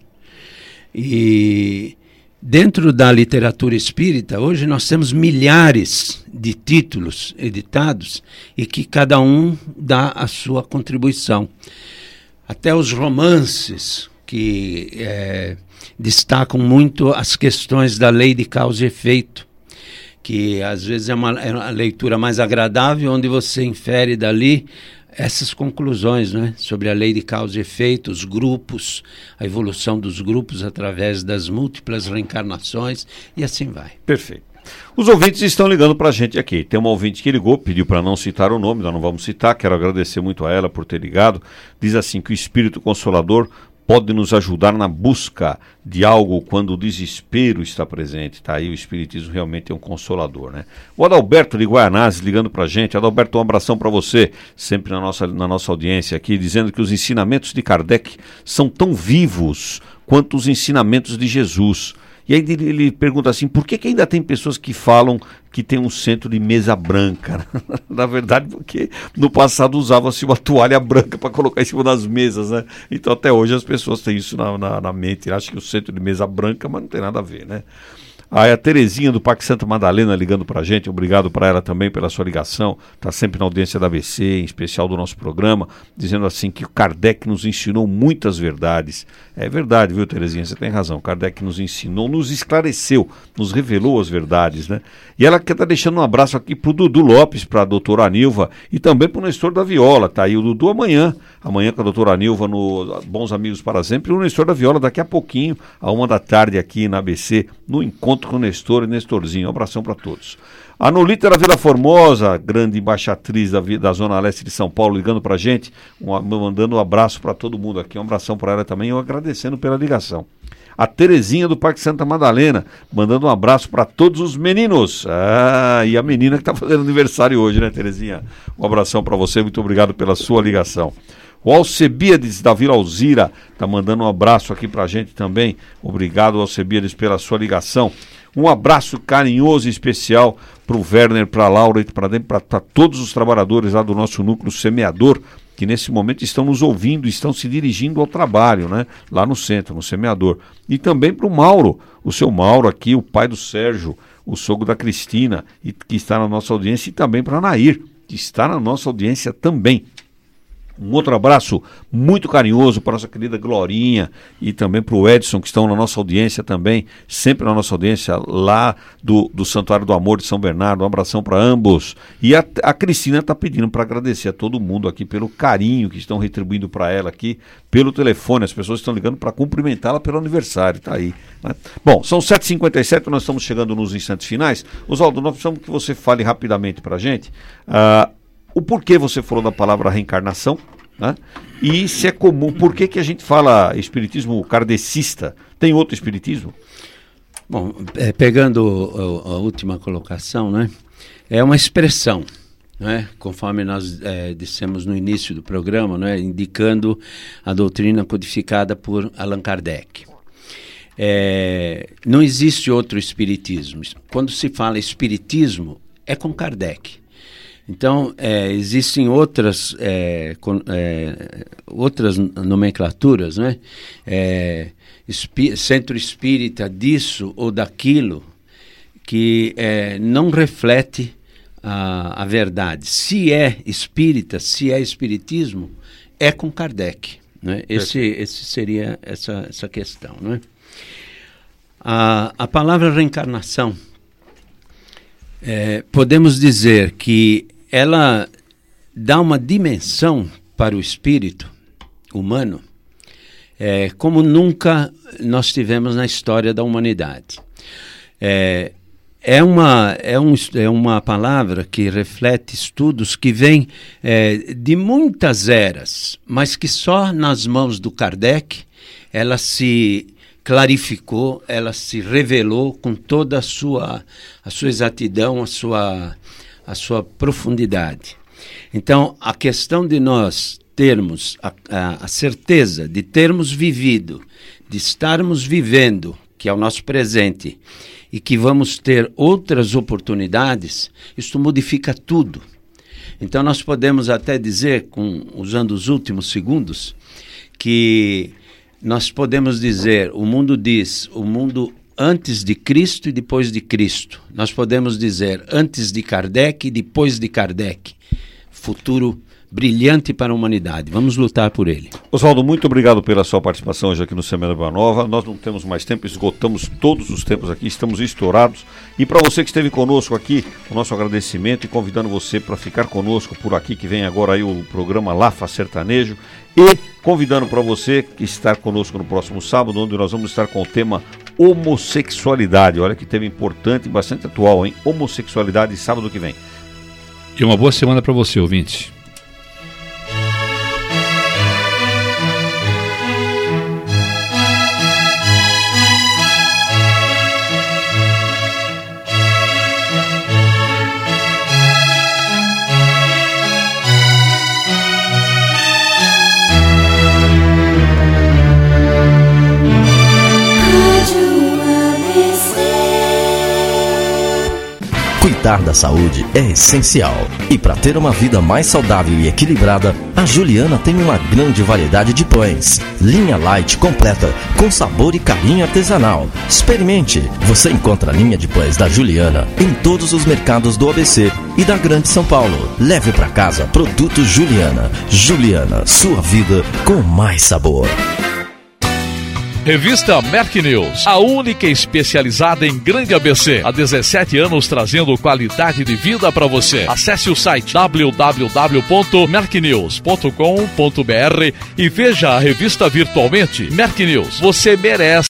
C: E dentro da literatura espírita, hoje nós temos milhares de títulos editados e que cada um dá a sua contribuição. Até os romances que destacam muito as questões da lei de causa e efeito, que às vezes é uma leitura mais agradável, onde você infere dali essas conclusões, né, sobre a lei de causa e efeito, os grupos, a evolução dos grupos através das múltiplas reencarnações, e assim vai.
B: Perfeito. Os ouvintes estão ligando para a gente aqui. Tem uma ouvinte que ligou, pediu para não citar o nome, nós não vamos citar, quero agradecer muito a ela por ter ligado. Diz assim que o Espírito Consolador pode nos ajudar na busca de algo quando o desespero está presente, tá? Aí o Espiritismo realmente é um consolador, né? O Adalberto de Guaianazes ligando pra gente. Adalberto, um abração para você, sempre na nossa audiência aqui, dizendo que os ensinamentos de Kardec são tão vivos quanto os ensinamentos de Jesus. E aí ele pergunta assim, por que ainda tem pessoas que falam que tem um centro de mesa branca? Na verdade, porque no passado usava-se uma toalha branca para colocar em cima das mesas, né? Então até hoje as pessoas têm isso na mente, acham que o centro de mesa branca, mas não tem nada a ver, né? Aí a Terezinha do Parque Santa Madalena ligando pra gente, obrigado para ela também pela sua ligação, tá sempre na audiência da ABC, em especial do nosso programa, dizendo assim que o Kardec nos ensinou muitas verdades. É verdade, viu, Terezinha, você tem razão, Kardec nos ensinou, nos esclareceu, nos revelou as verdades, né? E ela quer estar deixando um abraço aqui pro Dudu Lopes, pra doutora Anilva e também pro Nestor da Viola, tá aí o Dudu amanhã com a doutora Anilva no Bons Amigos para Sempre, e o Nestor da Viola daqui a pouquinho, à 13h aqui na ABC, no Encontro com o Nestor e Nestorzinho. Um abração para todos. A Nolita da Vila Formosa, grande embaixatriz da Zona Leste de São Paulo, ligando pra gente, mandando um abraço para todo mundo aqui, um abração para ela também, eu agradecendo pela ligação. A Terezinha do Parque Santa Madalena, mandando um abraço para todos os meninos. E a menina que está fazendo aniversário hoje, né, Terezinha? Um abração para você, muito obrigado pela sua ligação. O Alcebiades da Vila Alzira está mandando um abraço aqui para a gente também. Obrigado, Alcebiades, pela sua ligação. Um abraço carinhoso e especial para o Werner, para a Laura e para todos os trabalhadores lá do nosso núcleo semeador, que nesse momento estão nos ouvindo, estão se dirigindo ao trabalho, né? Lá no centro, no semeador. E também para o Mauro, o seu Mauro aqui, o pai do Sérgio, o sogro da Cristina, que está na nossa audiência, e também para a Nair, que está na nossa audiência também. Um outro abraço muito carinhoso para a nossa querida Glorinha e também para o Edson, que estão na nossa audiência também, sempre na nossa audiência lá do Santuário do Amor de São Bernardo. Um abração para ambos. E a Cristina está pedindo para agradecer a todo mundo aqui pelo carinho que estão retribuindo para ela aqui pelo telefone. As pessoas estão ligando para cumprimentá-la pelo aniversário, tá aí, né? Bom, são 7h57, nós estamos chegando nos instantes finais. Oswaldo, nós precisamos que você fale rapidamente para a gente o porquê você falou da palavra reencarnação, né? E se é comum, por que a gente fala espiritismo kardecista? Tem outro espiritismo?
C: Bom, pegando a última colocação, né? É uma expressão, né? Conforme nós dissemos no início do programa, né? Indicando a doutrina codificada por Allan Kardec. Não existe outro espiritismo. Quando se fala espiritismo, é com Kardec. Então, existem outras nomenclaturas, né? Centro espírita disso ou daquilo, que não reflete a verdade. Se é espírita, se é espiritismo, é com Kardec, né? Esse seria essa questão, né? A palavra reencarnação, podemos dizer que ela dá uma dimensão para o espírito humano como nunca nós tivemos na história da humanidade. É uma palavra que reflete estudos que vêm de muitas eras, mas que só nas mãos do Kardec ela se clarificou, ela se revelou com toda a sua exatidão, a sua profundidade. Então, a questão de nós termos a certeza de termos vivido, de estarmos vivendo, que é o nosso presente, e que vamos ter outras oportunidades, isso modifica tudo. Então, nós podemos até dizer, usando os últimos segundos, que nós podemos dizer, o mundo diz, o mundo antes de Cristo e depois de Cristo. Nós podemos dizer antes de Kardec e depois de Kardec. Futuro brilhante para a humanidade. Vamos lutar por ele.
B: Oswaldo, muito obrigado pela sua participação hoje aqui no Semana Boa Nova. Nós não temos mais tempo, esgotamos todos os tempos aqui, estamos estourados. E para você que esteve conosco aqui, o nosso agradecimento e convidando você para ficar conosco por aqui, que vem agora aí o programa Lafa Sertanejo. E convidando para você estar conosco no próximo sábado, onde nós vamos estar com o tema homossexualidade. Olha que tema importante e bastante atual, hein? Homossexualidade, sábado que vem.
F: E uma boa semana para você, ouvinte.
Q: cuidar da saúde é essencial. E para ter uma vida mais saudável e equilibrada, a Juliana tem uma grande variedade de pães. Linha light completa, com sabor e carinho artesanal. Experimente! Você encontra a linha de pães da Juliana em todos os mercados do ABC e da Grande São Paulo. Leve para casa produtos Juliana. Juliana, sua vida com mais sabor.
O: Revista Merck News, a única especializada em Grande ABC. Há 17 anos trazendo qualidade de vida para você. Acesse o site www.mercknews.com.br e veja a revista virtualmente. Merck News, você merece.